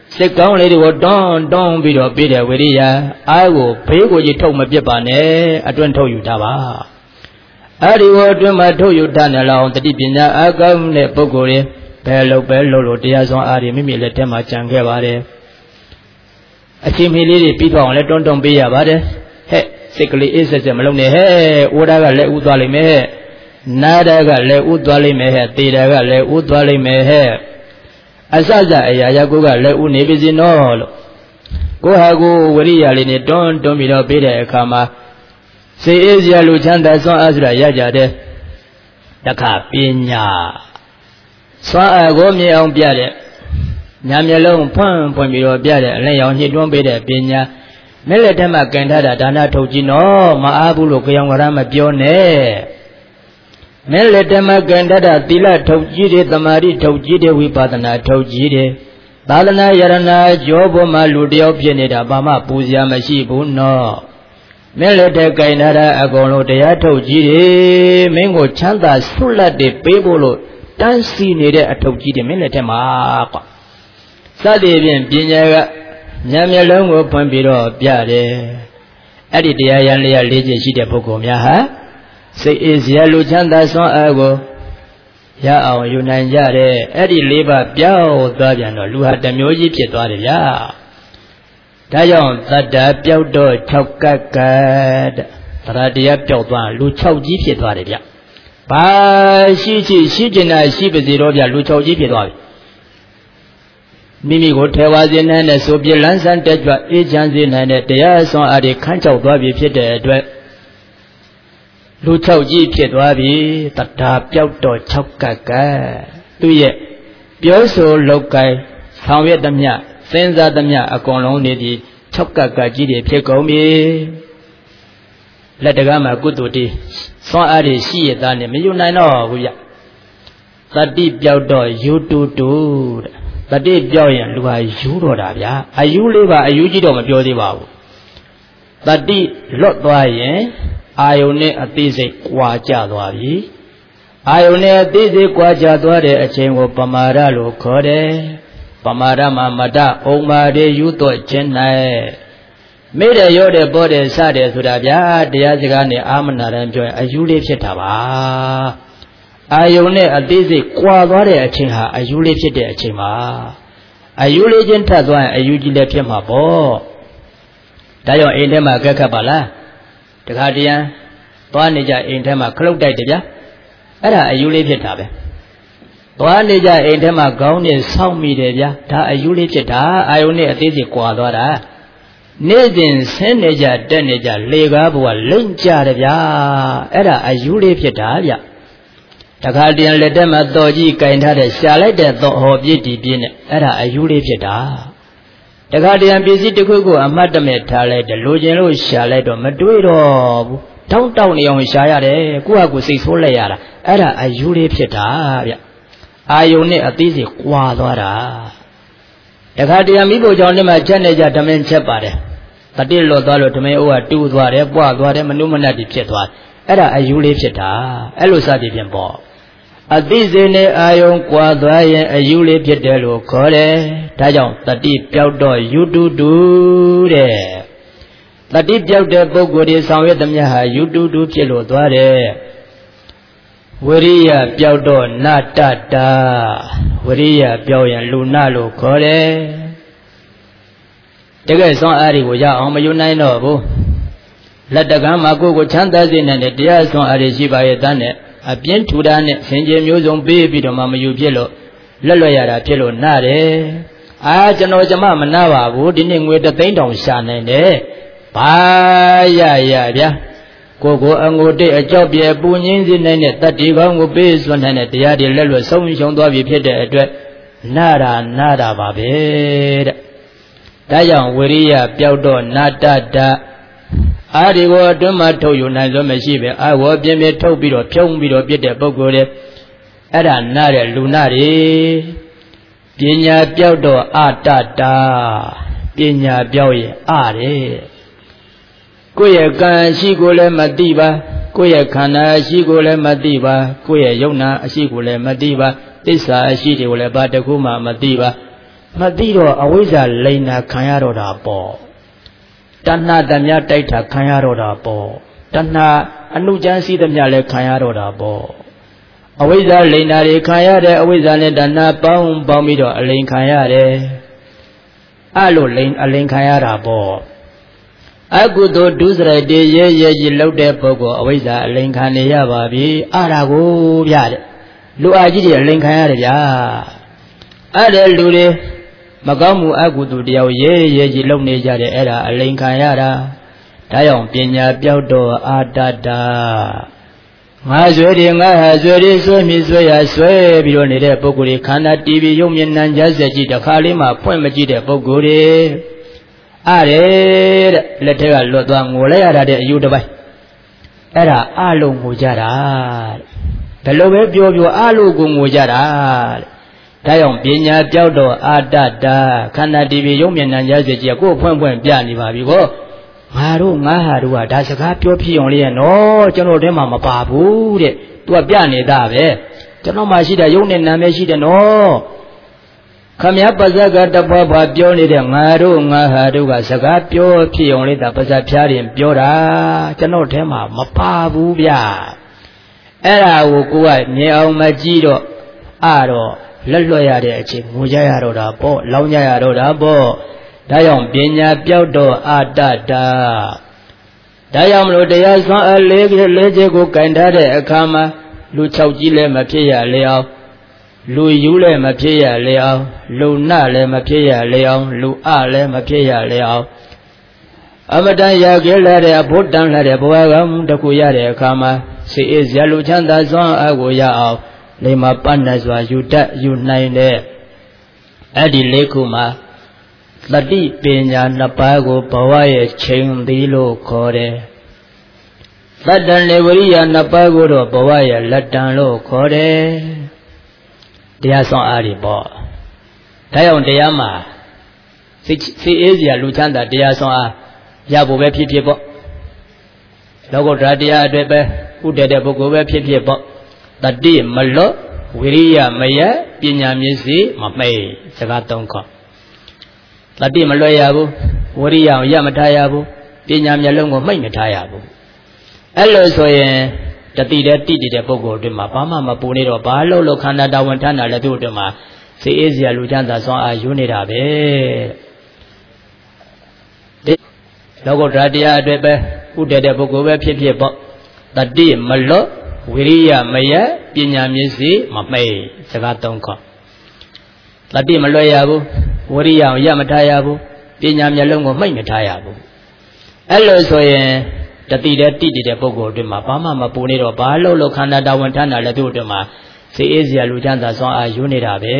စစ်ကောင်းလေးတွေကိုတွန်းတွန်းပြီးတော့ပေးတဲ့ဝိရိယအားကိုဘေးကိုကြီးထုတ်မပြစ်ပါနဲ့အတွင်းထုတ်ယူထားပါအဲ့ဒီကိုအတွင်းမှာထုတ်ယူထားနေလောက်တတိပညာအကောင်းတဲ့ပုဂ္ဂိုလ်တွေဘယ်လိုပဲလို့လို့တရားစွမ်းအားတွေမိမိလက်ထဲမှာကြံခဲ့ပါတယ်အချိန်မီလေးတွေပြီးတော့လည်းတွန်းတွန်းပေးရပါတယ်ဟဲ့စိတ်ကလေးအေးဆက်ဆက်မလုပ်နဲ့ဟဲ့အိုးဓာကလည်းဥသွားလိမ့်မယ်ဟဲ့နာဓာကလည်းဥသွားလိမ့်မယ်ဟဲ့သေဓာကလည်းဥသွားလိမ့်မယ်ဟဲ့အစစအရာရာကိုကလည်းဥနေပြီစီနော်လို့ကိုဟာကိုဝရိယလေးနဲ့တွန်းတွန်းပြီးတော့ပေးတဲ့အခါမှာစေအေးစရာလူချမ်းသာစွမ်းအားဆိုတာရကြတယ်တခါပညာစွမ်းအားကိုမြင်အောင်ပြတဲ့ညာမျက်လုံးဖွင့်ဖွင့်ပြီးတော့ပြတဲ့အလင်းရောင်ညှိတွန်းပေးတဲ့ပညာမျက်လက်ထက်မှာကင်ထားတာဒါနထုတ်ကြည့်နော်မအားဘူးလို့ကြောင်ကရမပြောနဲ့မျက်လက်ထက်မှာကင်ထားတာသီလထုတ်ကြည့်တယ်သမာဓိထုတ်ကြည့်တယ်ဝိပဿနာထုတ်ကြည့်တယ်သာသနာယရဏကျော်ပေါ်မှာလူတယောက်ဖြစ်နေတာဘာမှပူစရာမရှိဘူးနော်မျက်လက်ထက်ကင်ထားတာအကုန်လုံးတရားထုတ်ကြည့်တယ်မင်းကိုချမ်းသာဆွတ်လက်တွေပေးဖို့လို့တန်းစီနေတဲ့အထုတ်ကြည့်တယ်မျက်လက်ထက်မှာကွာစသည်ဖြင့်ပညာကဉာဏ်မျက်လုံးကိုဖွင့်ပြီးတော့ပြတယ်အဲ့ဒီတရားရန်လေးရလေးချက်ရှိတဲ့ပုဂ္ဂိုလ်များဟာစိတ်အေးစရာလူချမ်းသာစွမ်းအားကိုရအောင်ယူနိုင်ကြတယ်အဲ့ဒီလေးပါးပြောင်းသွားပြန်တော့လူဟာတစ်မျိုးကြီးဖြစ်သွားတယ်ဗျာဒါကြောင့်သတ္တပြောက်တော့၆ကတ်ကတ်တရားတရားပြောက်သွားလူ၆ကြီးဖြစ်သွားတယ်ဗျဘာရှိရှိရှိကျင်တာရှိပါစေတော့ဗျလူ၆ကြီးဖြစ်သွားပြီမိမိကိုထေဝါစေနိုင်တဲ့ဆိုပြလန်းဆန်းတက်ကြွအေးချမ်းစေနိုင်တဲ့တရားစွမ်းအားတွေခန်းချောက်သွားပြီဖြစ်တဲ့အတွက်လူ၆ကြီးဖြစ်သွားပြီတတာပြောက်တော့၆ကတ်ကတ်သူရဲ့ပြောဆိုလုပ်ကိုင်ဆောင်ရွက်သမျှစဉ်းစားသမျှအကုန်လုံးနေပြီး၆ကတ်ကတ်ကြီးတွေဖြစ်ကုန်ပြီလက်တကားမှာကုသိုလ်တေးစွမ်းအားတွေရှိရသားနဲ့မယူနိုင်တော့ဘူးဗျသတိပြောက်တော့ယူတူတူတဲ့တတိပြောက်ရင်လူဟာယူတော့တာဗျာအယူလေးပါအယူကြီးတော့မပြောသေးပါဘူးတတိလွတ်သွားရင်အာယုန်နဲ့အသေးစိတ်ကွာကြသွားပြီအာယုန်နဲ့အသေးစိတ်ကွာကြသွားတဲ့အချိန်ကိုပမာဒလို့ခေါ်တယ်ပမာဒမှာမတဩမာရေယူတော့ခြင်းနိုင်မိတယ်ရောတယ်ပေါ်တယ်စတယ်ဆိုတာဗျာတရားစကားနဲ့အာမနာတယ်ပြောရင်အယူလေးဖြစ်တာပါအာယုန်နဲ့အသေးစိတ်ကွာသွားတဲ့အချိန်ဟာအယူလေးဖြစ်တဲ့အချိန်ပါအယူလေးချင်းထပ်သွားရင်အယူကြီးလည်းဖြစ်မှာပေါ့ဒါကြောင့်အိမ်ထဲမှာကက်ခတ်ပါလားတခါတရံသွားနေကြအိမ်ထဲမှာခလုတ်တိုက်တယ်ဗျာအဲ့ဒါအယူလေးဖြစ်တာပဲသွားနေကြအိမ်ထဲမှာခေါင်းနဲ့ဆောင်းမိတယ်ဗျာဒါအယူလေးဖြစ်တာအာယုန်နဲ့အသေးစိတ်ကွာသွားတာနေ့စဉ်ဆင်းနေကြတက်နေကြလေကားဘဝလိမ့်ကြတယ်ဗျာအဲ့ဒါအယူလေးဖြစ်တာဗျတခါတည်းလက်ထဲမှာတော်ကြီးကင်ထားတဲ့ရှာလိုက်တဲ့တော်ဟောပြည့်တည်ပြည့်နဲ့အဲ့ဒါအယူလေးဖြစ်တာတခါတည်းပစ္စည်းတစ်ခုခုအမှတ်တမဲ့ထားလိုက်တယ်လိုချင်လို့ရှာလိုက်တော့မတွေးတော့ဘူးတောင်းတောင်းနေအောင်ရှာရတယ်ကိုယ့်ဟာကိုယ်စိတ်ဆိုးလိုက်ရတာအဲ့ဒါအယူလေးဖြစ်တာဗျအာယုန်နဲ့အသေးစိတ်ကွာသွားတာတခါတည်းမိဖို့ကြောင့်လည်းမှချက်နေကြဓမင်းချက်ပါတယ်တတိလွတ်သွားလို့ဓမင်းအိုးကတူးသွားတယ်ပွားသွားတယ်မနုမနတ်တိဖြစ်သွားအဲ့ဒါအယူလေးဖြစ်တာအဲ့လိုစသည်ဖြင့်ပေါ့အသိစိတ်နဲ့အာယုံကွာသွားရင်အယူလေးဖြစ်တယ်လို့ခေါ်တယ်ဒါကြောင့်တတိပြောက်တော့ယူတူတူတဲ့တတိပြောက်တဲ့ပုဂ္ဂိုလ်တွေဆောင်ရွက်သမျှဟာယူတူတူဖြစ်လို့သွားတယ်ဝရိယပြောက်တော့နတတဝရိယပြောက်ရင်လူနာလို့ခေါ်တယ်တကယ်စွမ်းအားတွေကိုရအောင်မယူနိုင်တော့ဘူးလက်တကမ်းမှာကိုယ်ကိုချမ်းသာစေနိုင်တဲ့တရားစွမ်းအားတွေရှိပါရဲ့တန်းနဲ့အပြင်းထူတာနဲ့ဆင်ခြင်မျိုးစုံပေးပြီးတော့မှမယူဖြစ်လို့လက်လွတ်ရတာဖြစ်လို့နားတယ်အာကျွန်တော်ကျမမနာပါဘူးဒီနေ့ငွေတသိန်းတောင်ရှာနိုင်တယ်ဘာရရဗျာကိုကိုအငိုတိတ်အကြောက်ပြေပူငင်းစေနိုင်တဲ့တတ္တိကောင်းကိုပေးစွမ်းနိုင်တဲ့တရားတွေလက်လွတ်ဆုံးရှုံးသွားပြီဖြစ်တဲ့အတွက်နာတာနာတာပါပဲတဲ့ဒါကြောင့်ဝိရိယပြောက်တော့နာတတအာဒီကိုအတွင်းမှာထုတ်ယူနိုင်လို့မရှိပဲအာဝပြင်းပြထုတ်ပြီးတော့ဖြုံးပြီးတော့ပြစ်တဲ့ပုဂ္ဂိုလ်တွေအဲ့ဒါနာတဲ့လူနာတွေပညာပြောက်တော့အတတာပညာပြောက်ရဲ့အားတယ်ကိုယ့်ရဲ့ကံရှိကိုလည်းမသိပါကိုယ့်ရဲ့ခန္ဓာရှိကိုလည်းမသိပါကိုယ့်ရဲ့ယုံနာအရှိကိုလည်းမသိပါသစ္စာအရှိတွေကိုလည်းဘာတစ်ခုမှမသိပါဘမသိတော့အဝိဇ္ဇာလိန်နာခံရတော့တာပေါ့တဏှာတည်းများတိုက်တာခံရတော့တာပေါ့တဏှာအနုကျမ်းစီးသမျှလည်းခံရတော့တာပေါ့အဝိဇ္ဇာလိန်နာတွေခံရတဲ့အဝိဇ္ဇာနဲ့တဏှာပေါင်းပေါင်းပြီးတော့အလိန်ခံရတယ်အဲ့လိုလိန်အလိန်ခံရတာပေါ့အကုသိုလ်ဒုစရိုက်တွေရဲရဲကြီးလှုပ်တဲ့ပုဂ္ဂိုလ်အဝိဇ္ဇာအလိန်ခံနေရပါပြီအဲ့ဒါကိုဗျတဲ့လူအကြီးတွေအလိန်ခံရတယ်ဗျာအဲ့တဲ့လူတွေမကောင်းမှုအကုသိုလ်တရားရဲရဲကြီးလှုပ်နေကြတယ်အဲ့ဒါအလိန်ခံရတာဒါကြောင့်ပညာပြောက်တော့အာတတာငါဆွဲတယ်ငါဟာဆွဲတယ်ဆွဲမိဆွဲရဆွဲပြီးတော့နေတဲ့ပုဂ္ဂိုလ်တွေခန္ဓာတီးပြီးရုပ်မြင်နံကြဆက်ကြည့်တခါလေးမှဖွင့်မကြည့်တဲ့ပုဂ္ဂိုလ်တွေအားတဲ့လက်ထက်ကလွတ်သွားငိုလိုက်ရတာတဲ့အယူတစ်ပိုင်းအဲ့ဒါအလုံးငိုကြတာဘယ်လိုပဲပြောပြောအလုံးကိုငိုကြတာဒါကြောင့်ပညာပြောက်တော့အာတတာခန္ဓာတီးပြီးရုပ်မြင်နံကြဆက်ကြည့်ကိုယ်ဖွင့်ဖွင့်ပြနေပါပြီကောငါတို့ငါဟာတို့ကဒါစကားပြောဖြစ်အောင်လေးရဲ့နော်ကျွန်တော်ထဲမှာမပါဘူးတဲ့သူကပြနေတာပဲကျွန်တော်မှရှိတဲ့ရုပ်နဲ့နာမည်ရှိတယ်နော်ခမည်းပါဇက်ကတပွားပွားပြောနေတဲ့ငါတို့ငါဟာတို့ကစကားပြောဖြစ်အောင်လေးဒါပါဇက်ဖျားရင်ပြောတာကျွန်တော်ထဲမှာမပါဘူးဗျအဲ့ဒါကိုကိုကမြင်အောင်မကြည့်တော့အတော့လက်လွတ်ရတဲ့အချိန်ငိုကြရတော့တာပေါ့လောင်းကြရတော့တာပေါ့ဒါကြောင့်ပညာပြောက်တော့အာတတာဒါကြောင့်မလို့တရားစွမ်းအလေးကြီးလေးချက်ကိုကင်ထားတဲ့အခါမှာလူ၆ကြီးလည်းမဖြစ်ရလေအောင်လူယူလည်းမဖြစ်ရလေအောင်လူနလည်းမဖြစ်ရလေအောင်လူအလည်းမဖြစ်ရလေအောင်အမတန်ရခဲ့လာတဲ့အဖို့တန်လာတဲ့ဘဝကမှုတစ်ခုရတဲ့အခါမှာစိတ်အေးစရာလူချမ်းသာစွမ်းအကိုရအောင်လိမ္မာပန်းနဲ့စွာယူတတ်ယူနိုင်တဲ့အဲ့ဒီလေးခုမှာတတိပညာနှစ်ပါးကိုဘဝရဲ့ချိန်သည်လို့ခေါ်တယ်။သတ္တန်လေဝရိယနှစ်ပါးကိုတော့ဘဝရဲ့လက်တံလို့ခေါ်တယ်။တရားဆောင်အားတွေပေါ့။ဒါကြောင့်တရားမှာစိတ်စိတ်အေးစရာလူချမ်းသာတရားဆောင်အားရဖို့ပဲဖြစ်ဖြစ်ပေါ့။လောကုတ္တရာတရားအတွက်ပဲဥတည်တဲ့ပုဂ္ဂိုလ်ပဲဖြစ်ဖြစ်ပေါ့။တတိမလွတ်ဝိရိယမယပညာမျက်စိမမှိတ်စကားသုံးခေါ်တတိမလွယ်ရဘူးဝရိယရမထားရဘူးပညာမျက်လုံးကိုမှိတ်မထားရဘူးအဲ့လိုဆိုရင်တတိတဲ့တိတိတဲ့ပုဂ္ဂိုလ်တွေမှာဘာမှမပူနေတော့ဘာလို့လို့ခန္ဓာတာဝန်ဌာနလည်းသူ့အတွက်မှာစိတ်အေးစရာလူချမ်းသာစွမ်းအားယူနေတာပဲလောကုတ္တရာတရားအတွက်ပဲဥတည်တဲ့ပုဂ္ဂိုလ်ပဲဖြစ်ဖြစ်ပေါ့တတိမလွတ်ဝိရိယမယပညာမျက်စိမမှိတ်စကားသုံးခေါ်တတိမလွယ်ရဘူးဝရိယရမထားရဘူးပညာမျက်လုံးကိုမှိတ်မထားရဘူးအဲ့လိုဆိုရင်တတိတဲ့တိတိတဲ့ပုဂ္ဂိုလ်တွေမှာဘာမှမပူနေတော့ဘာလို့လို့ခန္ဓာတာဝန်ဌာနလည်းသူ့အတွက်မှာစိတ်အေးစရာလူချမ်းသာစွမ်းအားယူနေတာပဲ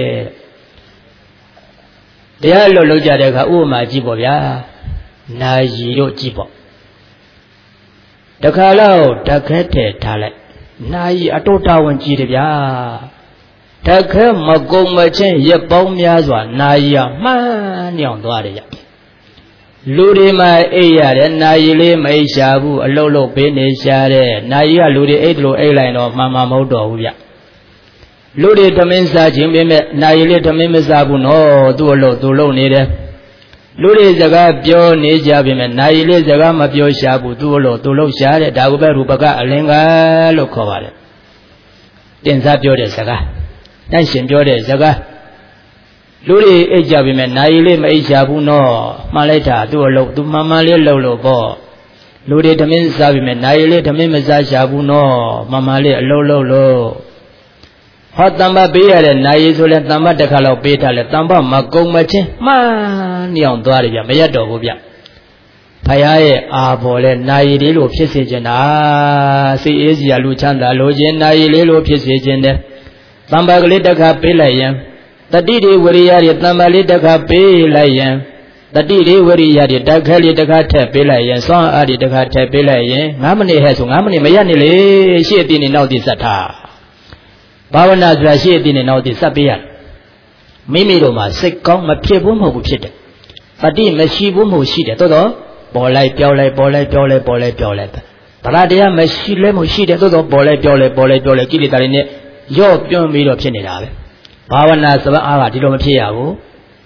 တရားလို့လောက်ကြတဲ့အခါဥပမာကြည့်ပေါ့ဗျာနာယီတို့ကြည့်ပေါ့တခါတော့တခဲထဲထားလိုက်နာယီအတုတာဝန်ကြည့်တယ်ဗျာတခဲမကုံမချင်းရက်ပေါင်းများစွာနာယီကမှန်းညောင်သွားတယ်ဗျလူတွေမှာအိပ်ရတယ်နာယီလေးမအိပ်ရှာဘူးအလုတ်လုတ်ပေးနေရှာတဲ့နာယီကလူတွေအိပ်တယ်လို့အိပ်လိုက်တော့မှန်မှမဟုတ်တော့ဘူးဗျလူတွေဓမင်းစားခြင်းပဲမဲ့နာယီလေးဓမင်းမစားဘူးနော်သူ့အလုတ်သူ့လုတ်နေတယ်လူတွေစကားပြောနေကြပြီမဲ့နာယီလေးစကားမပြောရှာဘူးသူ့အလုတ်သူ့လုတ်ရှာတဲ့ဒါကိုပဲရူပကအလင်္ကာလို့ခေါ်ပါတယ်တင်စားပြောတဲ့စကားတန့်ရှင်ပြောတဲ့စကားလူတွေအိတ်ကြပြီမဲ့နာယီလေးမအိတ်ချဘူးနော်မှန်လိုက်တာသူ့အလုပ်သူမှန်မှန်လေးလှုပ်လို့ပေါ့လူတွေဓမင်းစားပြီမဲ့နာယီလေးဓမင်းမစားရှာဘူးနော်မှန်မှန်လေးအလုပ်လုပ်လို့ဟောတမ္ပပေးရတဲ့နာယီဆိုလဲတမ္ပတစ်ခါလောက်ပေးထားလဲတမ္ပမကုံမချင်းမှန်ညောင်သွားတယ်ဗျမရတော့ဘူးဗျဖယားရဲ့အာဘော်လဲနာယီလေးလိုဖြစ်စေခြင်းတာစိတ်အေးစရာလူချမ်းသာလိုခြင်းနာယီလေးလိုဖြစ်စေခြင်းတဲ့တမ္ပကလေးတစ်ခါပေးလိုက်ရင်တတိတွေဝရိယတွေတမ္ပလေးတစ်ခါပေးလိုက်ရင်တတိတွေဝရိယတွေတက်ခဲလေးတစ်ခါထည့်ပေးလိုက်ရင်စွမ်းအားတွေတစ်ခါထည့်ပေးလိုက်ရင်၅မိနစ်ဟဲ့ဆို၅မိနစ်မရနေလေရှေ့အတင်းနေနောက်တည်စက်ထားဘာဝနာဆိုတာရှေ့အတင်းနေနောက်တည်စက်ပေးရတယ်မိမိတို့မှာစိတ်ကောင်းမဖြစ်ဘူးမဟုတ်ဘူးဖြစ်တယ်တတိမရှိဘူးမဟုတ်ရှိတယ်တော်တော်ပေါ်လိုက်ပြောလိုက်ပေါ်လိုက်ပြောလိုက်ပေါ်လိုက်ပြောလိုက်တရားတရားမရှိလဲမဟုတ်ရှိတယ်တော်တော်ပေါ်လိုက်ပြောလိုက်ပေါ်လိုက်ပြောလိုက်ကိလေသာတွေနဲ့ရော့ပြွန်းပြီးတော့ဖြစ်နေတာပဲဘာဝနာစဘာအားကဒီလိုမဖြစ်ရဘူး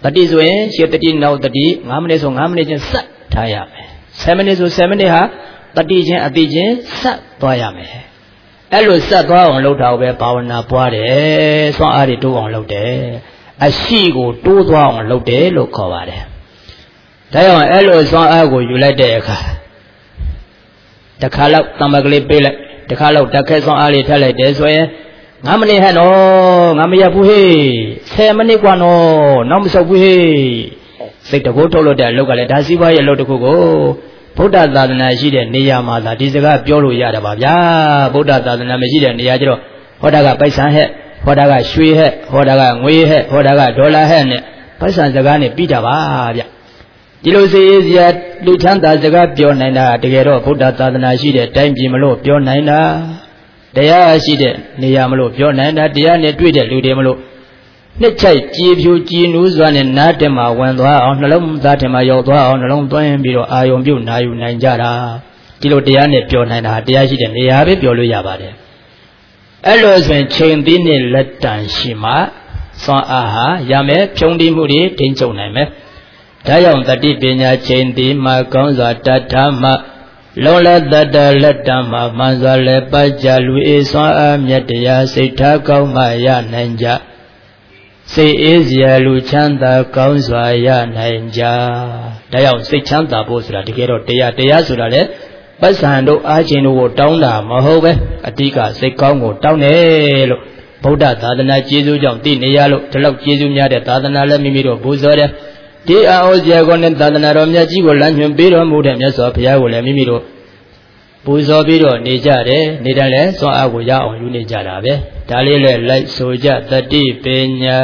Tati so yen she tati now tati five minutes so five minutes just sat tha ya me seven minutes so seven minutes ha tati chin ati chin sat twa ya meအဲ့လိုစက်သွားအောင်လုပ်တာကိုပဲဘာဝနာပွားတယ်စွမ်းအားတွေတိုးအောင်လုပ်တယ်အရှိကိုတိုးသွားအောင်လုပ်တယ်လို့ခေါ်ပါတယ်ဒါကြောင့်အဲ့လိုစွမ်းအားကိုယူလိုက်တဲ့အခါတစ်ခါလောက်တမ္ပကလေးပေးလိုက်တစ်ခါလောက်တက်ခဲစွမ်းအားလေးထည့်လိုက်တယ်ဆိုရင်fiveမိနစ်ဟဲ့နော်ငါမရဘူးဟေးtenမိနစ်กว่าနော်နောက်မဆုပ်ဘူးဟေးစိတ်တကိုးထုတ်လို့တဲ့အလုပ်ကလည်းဒါစီးပွားရေးအလုပ်တစ်ခုကိုဗုဒ္ဓသာသနာရှိတဲ့နေရာမှာသာဒီစကားပြောလို့ရတာပါဗျာဗုဒ္ဓသာသနာမရှိတဲ့နေရာကျတော့ဟောတာကပိုက်ဆံဟဲ့ဟောတာကရွှေဟဲ့ဟောတာကငွေဟဲ့ဟောတာကဒေါ်လာဟဲ့နဲ့ပိုက်ဆံစကားနဲ့ပြီးတာပါဗျဒီလိုစေစရာလူချမ်းသာစကားပြောနိုင်တာတကယ်တော့ဗုဒ္ဓသာသနာရှိတဲ့တိုင်းပြည်မလို့ပြောနိုင်တာတရားရှိတဲ့နေရာမလို့ပြောနိုင်တာတရားနဲ့တွေ့တဲ့လူတွေမလို့နှစ်ချိုက်ကြည်ဖြူကြည်နူးစွာနဲ့နားတင်မှာဝင်သွားအောင်နှလုံးသားတင်မှာရောက်သွားအောင်နှလုံးသွင်းပြီးတော့အာယုံပြုတ်နာယူနိုင်ကြတာဒီလိုတရားနဲ့ပြောနိုင်တာတရားရှိတဲ့နေရာပဲပြောလို့ရပါတယ်အဲ့လိုဆိုရင်ချိန်သီးနဲ့လက်တန်ရှိမှစွမ်းအားဟာရမယ်ဖြုံးတိမှုတွေထိန်းချုပ်နိုင်မယ်ဒါကြောင့်တတိပညာချိန်သီးမှာကောင်းစွာတတ်ထားမှလုံးလက်တတ်တဲ့လက်တံမှာမှန်စွာလဲပတ်ကြလူအေးစွမ်းအားမြတ်တရားစိတ်ထားကောင်းမှရနိုင်ကြစိတ်အေးစရာလူချမ်းသာကောင်းစွာရနိုင်ကြဒါကြောင့်စိတ်ချမ်းသာဖို့ဆိုတာတကယ်တော့တရားတရားဆိုတာလေပတ်စံတို့အားချင်းတို့ကိုတောင်းတာမဟုတ်ပဲအတိကစိတ်ကောင်းကိုတောင်းတယ်လို့ဗုဒ္ဓသာသနာကျေးဇူးကြောင့်သိနေရလို့ဒီလောက်ကျေးဇူးများတဲ့သာသနာလည်းမိမိတို့ပူဇော်တယ်ဒီအာဩဇေကောနဲ့သာသနာတော်မြတ်ကြီးကိုလမ်းညွှန်ပေးတော်မူတဲ့မြတ်စွာဘုရားကိုလည်းမိမိတို့ပူဇော်ပြီးတော့နေကြတယ်နေတယ်လဲစွမ်းအားကိုရအောင်ယူနေကြတာပဲဒါလေးလည်းလိုက်ဆိုကြတတိပညာ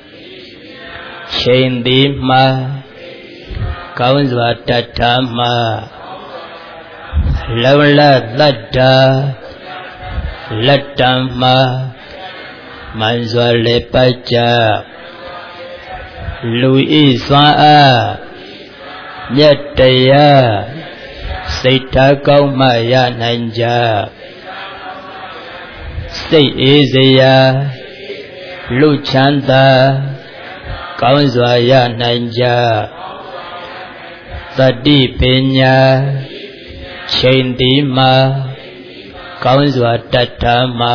ချိန်သည်မှာကောင်းစွာတတ်ထားမှာလုံလသတ္တာလက်တံမှာမှန်စွာလေပတ်ကြလူဤစွမ်းအားမြတ်တရားစိတ်ထားကောင်းမှရနိုင်ကြစိတ်အေးစရာလူချမ်းသာကောင်းစွာရနိုင်ကြသတိပညာချိန်ဒီမှာကောင်းစွာတတ်ထားမှာ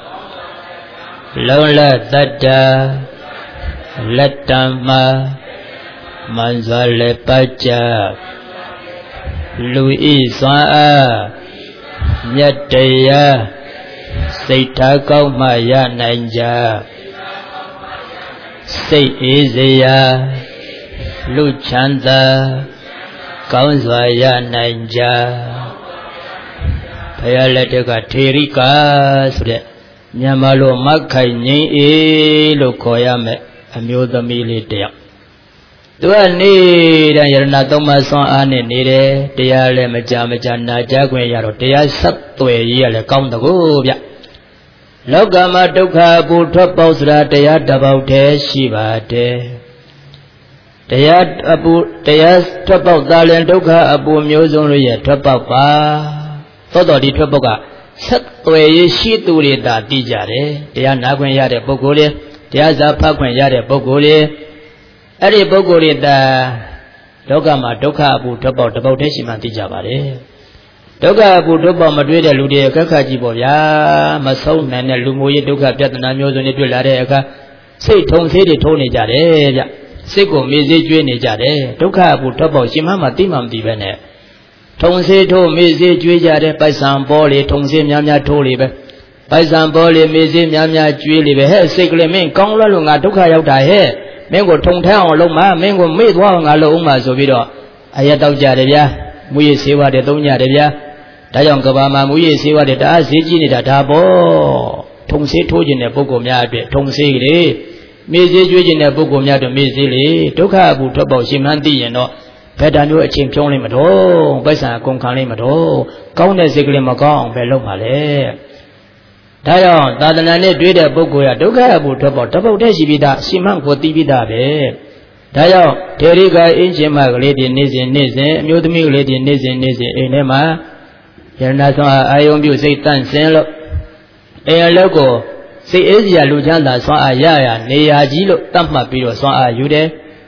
လုံးလသတ္တာလက်တံမှာမှန်စွာလည်းပတ်ကြလူဤစွမ်းအားမြတ်တရားစိတ်ထားကောင်းမှရနိုင်ကြစိတ်အေးစရာလူချမ်းသာကောင်းစွာရနိုင်ကြဘုရားလက်ထက်ကထေရိကာဆိုတဲ့မြန်မာလိုမခိုင်ငိမ့်အေးလို့ခေါ်ရမယ်အမျိုးသမီးလေးတယောက်သူကနေတိုင်းယရဏသုံးပါးစွမ်းအားနဲ့နေတယ်တရားလည်းမကြမကြနာကြခွင့်ရတော့တရားဆက်သွယ်ရေးရလည်းကောင်းတကူဗျလောကမှာဒုက္ခအပူထွက်ပေါက်စရာတရားတစ်ပေါက်တည်းရှိပါတယ်တရားအပူတရားထွက်ပေါက်သာလင်ဒုက္ခအပူမျိုးစုံတို့ရဲ့ထွက်ပေါက်ပါသောတော်ဒီထွက်ပေါက်ကဆက်သွယ်ရေးရှိသူတွေသာသိကြတယ်တရားနာခွင့်ရတဲ့ပုဂ္ဂိုလ်တွေတရားစာဖတ်ခွင့်ရတဲ့ပုဂ္ဂိုလ်တွေအဲ့ဒီပုဂ္ဂိုလ်တွေသာလောကမှာဒုက္ခအပူထွက်ပေါက်တစ်ပေါက်တည်းရှိမှသိကြပါတယ်ဒုက္ခအပူထွက်ပေါက်မတွေ့တဲ့လူတွေအခက်ခါကြည့်ပေါ့ဗျာမဆုံးနိုင်တဲ့လူမျိုးရေးဒုက္ခပြဿနာမျိုးစုံတွေတွေ့လာတဲ့အခါစိတ်ထုံသေးတွေထုံးနေကြတယ်ဗျစိတ်ကိုမေ့စေးကျွေးနေကြတယ်ဒုက္ခအပူထွက်ပေါက်ရှင်မမှသိမှမသိပဲနဲ့ထုံစေးထိုးမေ့စေးကျွေးကြတယ်ပိုက်ဆံပေါ်လေထုံစေးများများထိုးလေပဲပိုက်ဆံပေါ်လေမေ့စေးများများကျွေးလေပဲဟဲ့စိတ်ကလေးမင်းကောင်းလွတ်လို့ငါဒုက္ခရောက်တာဟဲ့မင်းကိုထုံထဲအောင်လုပ်မှာမင်းကိုမေ့သွားအောင်ငါလုပ်အောင်မှာဆိုပြီးတော့အရက်တောက်ကြတယ်ဗျာမူရည်ဆေးဝါးတွေသုံးကြတယ်ဗျာဒါကြောင့်ကဘာမှာမူရည်ဆေးဝါးတွေတအားဈေးကြီးနေတာဒါပေါ့ထုံဆေးထိုးခြင်းတဲ့ပုဂ္ဂိုလ်များအတွက်ထုံဆေးကလေးမေ့ဆေးကျွေးခြင်းတဲ့ပုဂ္ဂိုလ်များတို့မေ့ဆေးလေဒုက္ခအပူထွက်ပေါက်ရှင်မှန်းသိရင်တော့ဘယ်တမျိုးအချင်းဖြုံးလိမ့်မတော့ပိုက်ဆံအကုန်ခံလိမ့်မတော့ကောင်းတဲ့စိတ်ကလေးမကောင်းအောင်ပဲလုပ်ပါလေဒါကြောင့်သာသနာနဲ့တွေ့တဲ့ပုဂ္ဂိုလ်ကဒုက္ခအပူထွက်ပေါက်တပုတ်တည်းရှိပြီးသားရှင်မှန်းကိုသိပြီးသားပဲဒါကြောင့်ဒေရိကအင်းရှင်မကလေးတွေနေ့စဉ်နေ့စဉ်အမျိုးသမီးကလေးတွေနေ့စဉ်နေ့စဉ်အိမ်ထဲမှာယရဏဆောင်အာယုံပြုစိတ်တန့်စင်လို့အိမ်အလုပ်ကိုစိတ်အေးစရာလူချမ်းသာဆွမ်းအားရရနေရာကြီးလို့တတ်မှတ်ပြီးတော့ဆွမ်းအားယူတယ်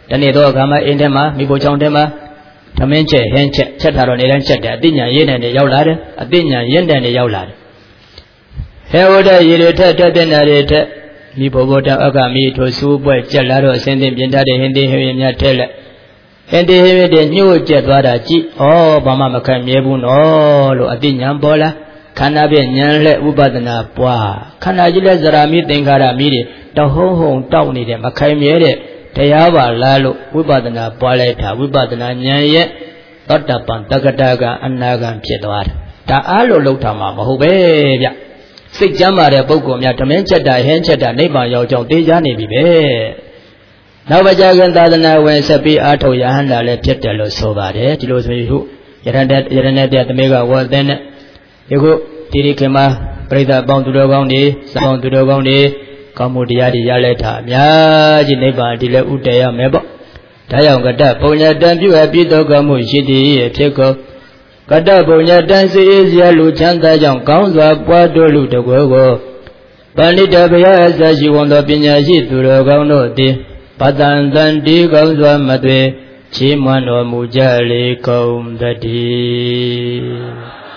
တနေ့တော့အခါမှာအင်းထဲမှာမိဖို့ချောင်းထဲမှာသမင်းချက်ဟင်းချက်ချက်ထားတော့နေတိုင်းချက်တယ်အသိဉာဏ်ရင်းတဲ့နေရောက်လာတယ်အသိဉာဏ်ရင်းတဲ့နေရောက်လာတယ်ဟဲဝဒရေတွေထက်ထက်တဲ့နာတွေထက်မိဖို့ဘုဒ္ဓအကမိထိုစူးပွဲကြက်လာတော့အစင်းသိပြင်ထားတဲ့ဟင်းသေးဟင်းရများထဲလက်ဟင်းသေးဟင်းရတဲ့ညှို့ကျက်သွားတာကြည့်ဩဘာမှမခံမြဲဘူးနော်လို့အသိဉာဏ်ပေါ်လာခန္ဓာဖြင့်ဉာဏ်လက်ဥပဒနာပွားခန္ဓာကြီးလက်ဇရာမိသင်္ခါရမိတွေတဟုံးဟုံတောက်နေတဲ့မခိုင်မြဲတဲ့တရားပါလားလို့ဝိပဿနာပွားလိုက်တာဝိပဿနာဉာဏ်ရဲ့သောတပန်တက္ကတာကအနာဂံဖြစ်သွားတယ်ဒါအားလို့လောက်တာမှမဟုတ်ပဲဗျစိတ်ကြမ်းပါတဲ့ပုဂ္ဂိုလ်များဓမင်းချက်တာဟင်းချက်တာနိဗ္ဗာန်ရောက်ကြောင်းသိကြနေပြီပဲနောက်ပကြခင်သာသနာဝင်ဆက်ပြီးအာထုတ်ရဟန္တာလည်းဖြစ်တယ်လို့ဆိုပါတယ်ဒီလိုဆိုရင်ဟုတ်ယရဏတဲ့ယရဏတဲ့သမီးကဝတ်တဲ့နဲ့ယခုဒီဒီခင်မှာပြိဿပေါင်းသူတော်ကောင်းတွေစပေါင်းသူတော်ကောင်းတွေကောင်းမှုတရားတွေရလဲထားအများကြီးနိဗ္ဗာန်ဒီလည်းဥတည်ရမယ်ပေါ့ဒါကြောင့်ကတ္တပုံညာတံပြုအပ်ပြီးသောကောင်းမှုရှိသည်ဖြစ်ကုန်ကတ္တပုံညာတံစေအေးစရာလူချမ်းသာကြောင့်ကောင်းစွာပွားတို့လူတကွယ်ကိုပဏိတဘုရားအစရှိဝန်သောပညာရှိသူတော်ကောင်းတို့သည်ပတန်တန်ဒီကောင်းစွာမသွေချီးမွမ်းတော်မူကြလေကုန်သတည်း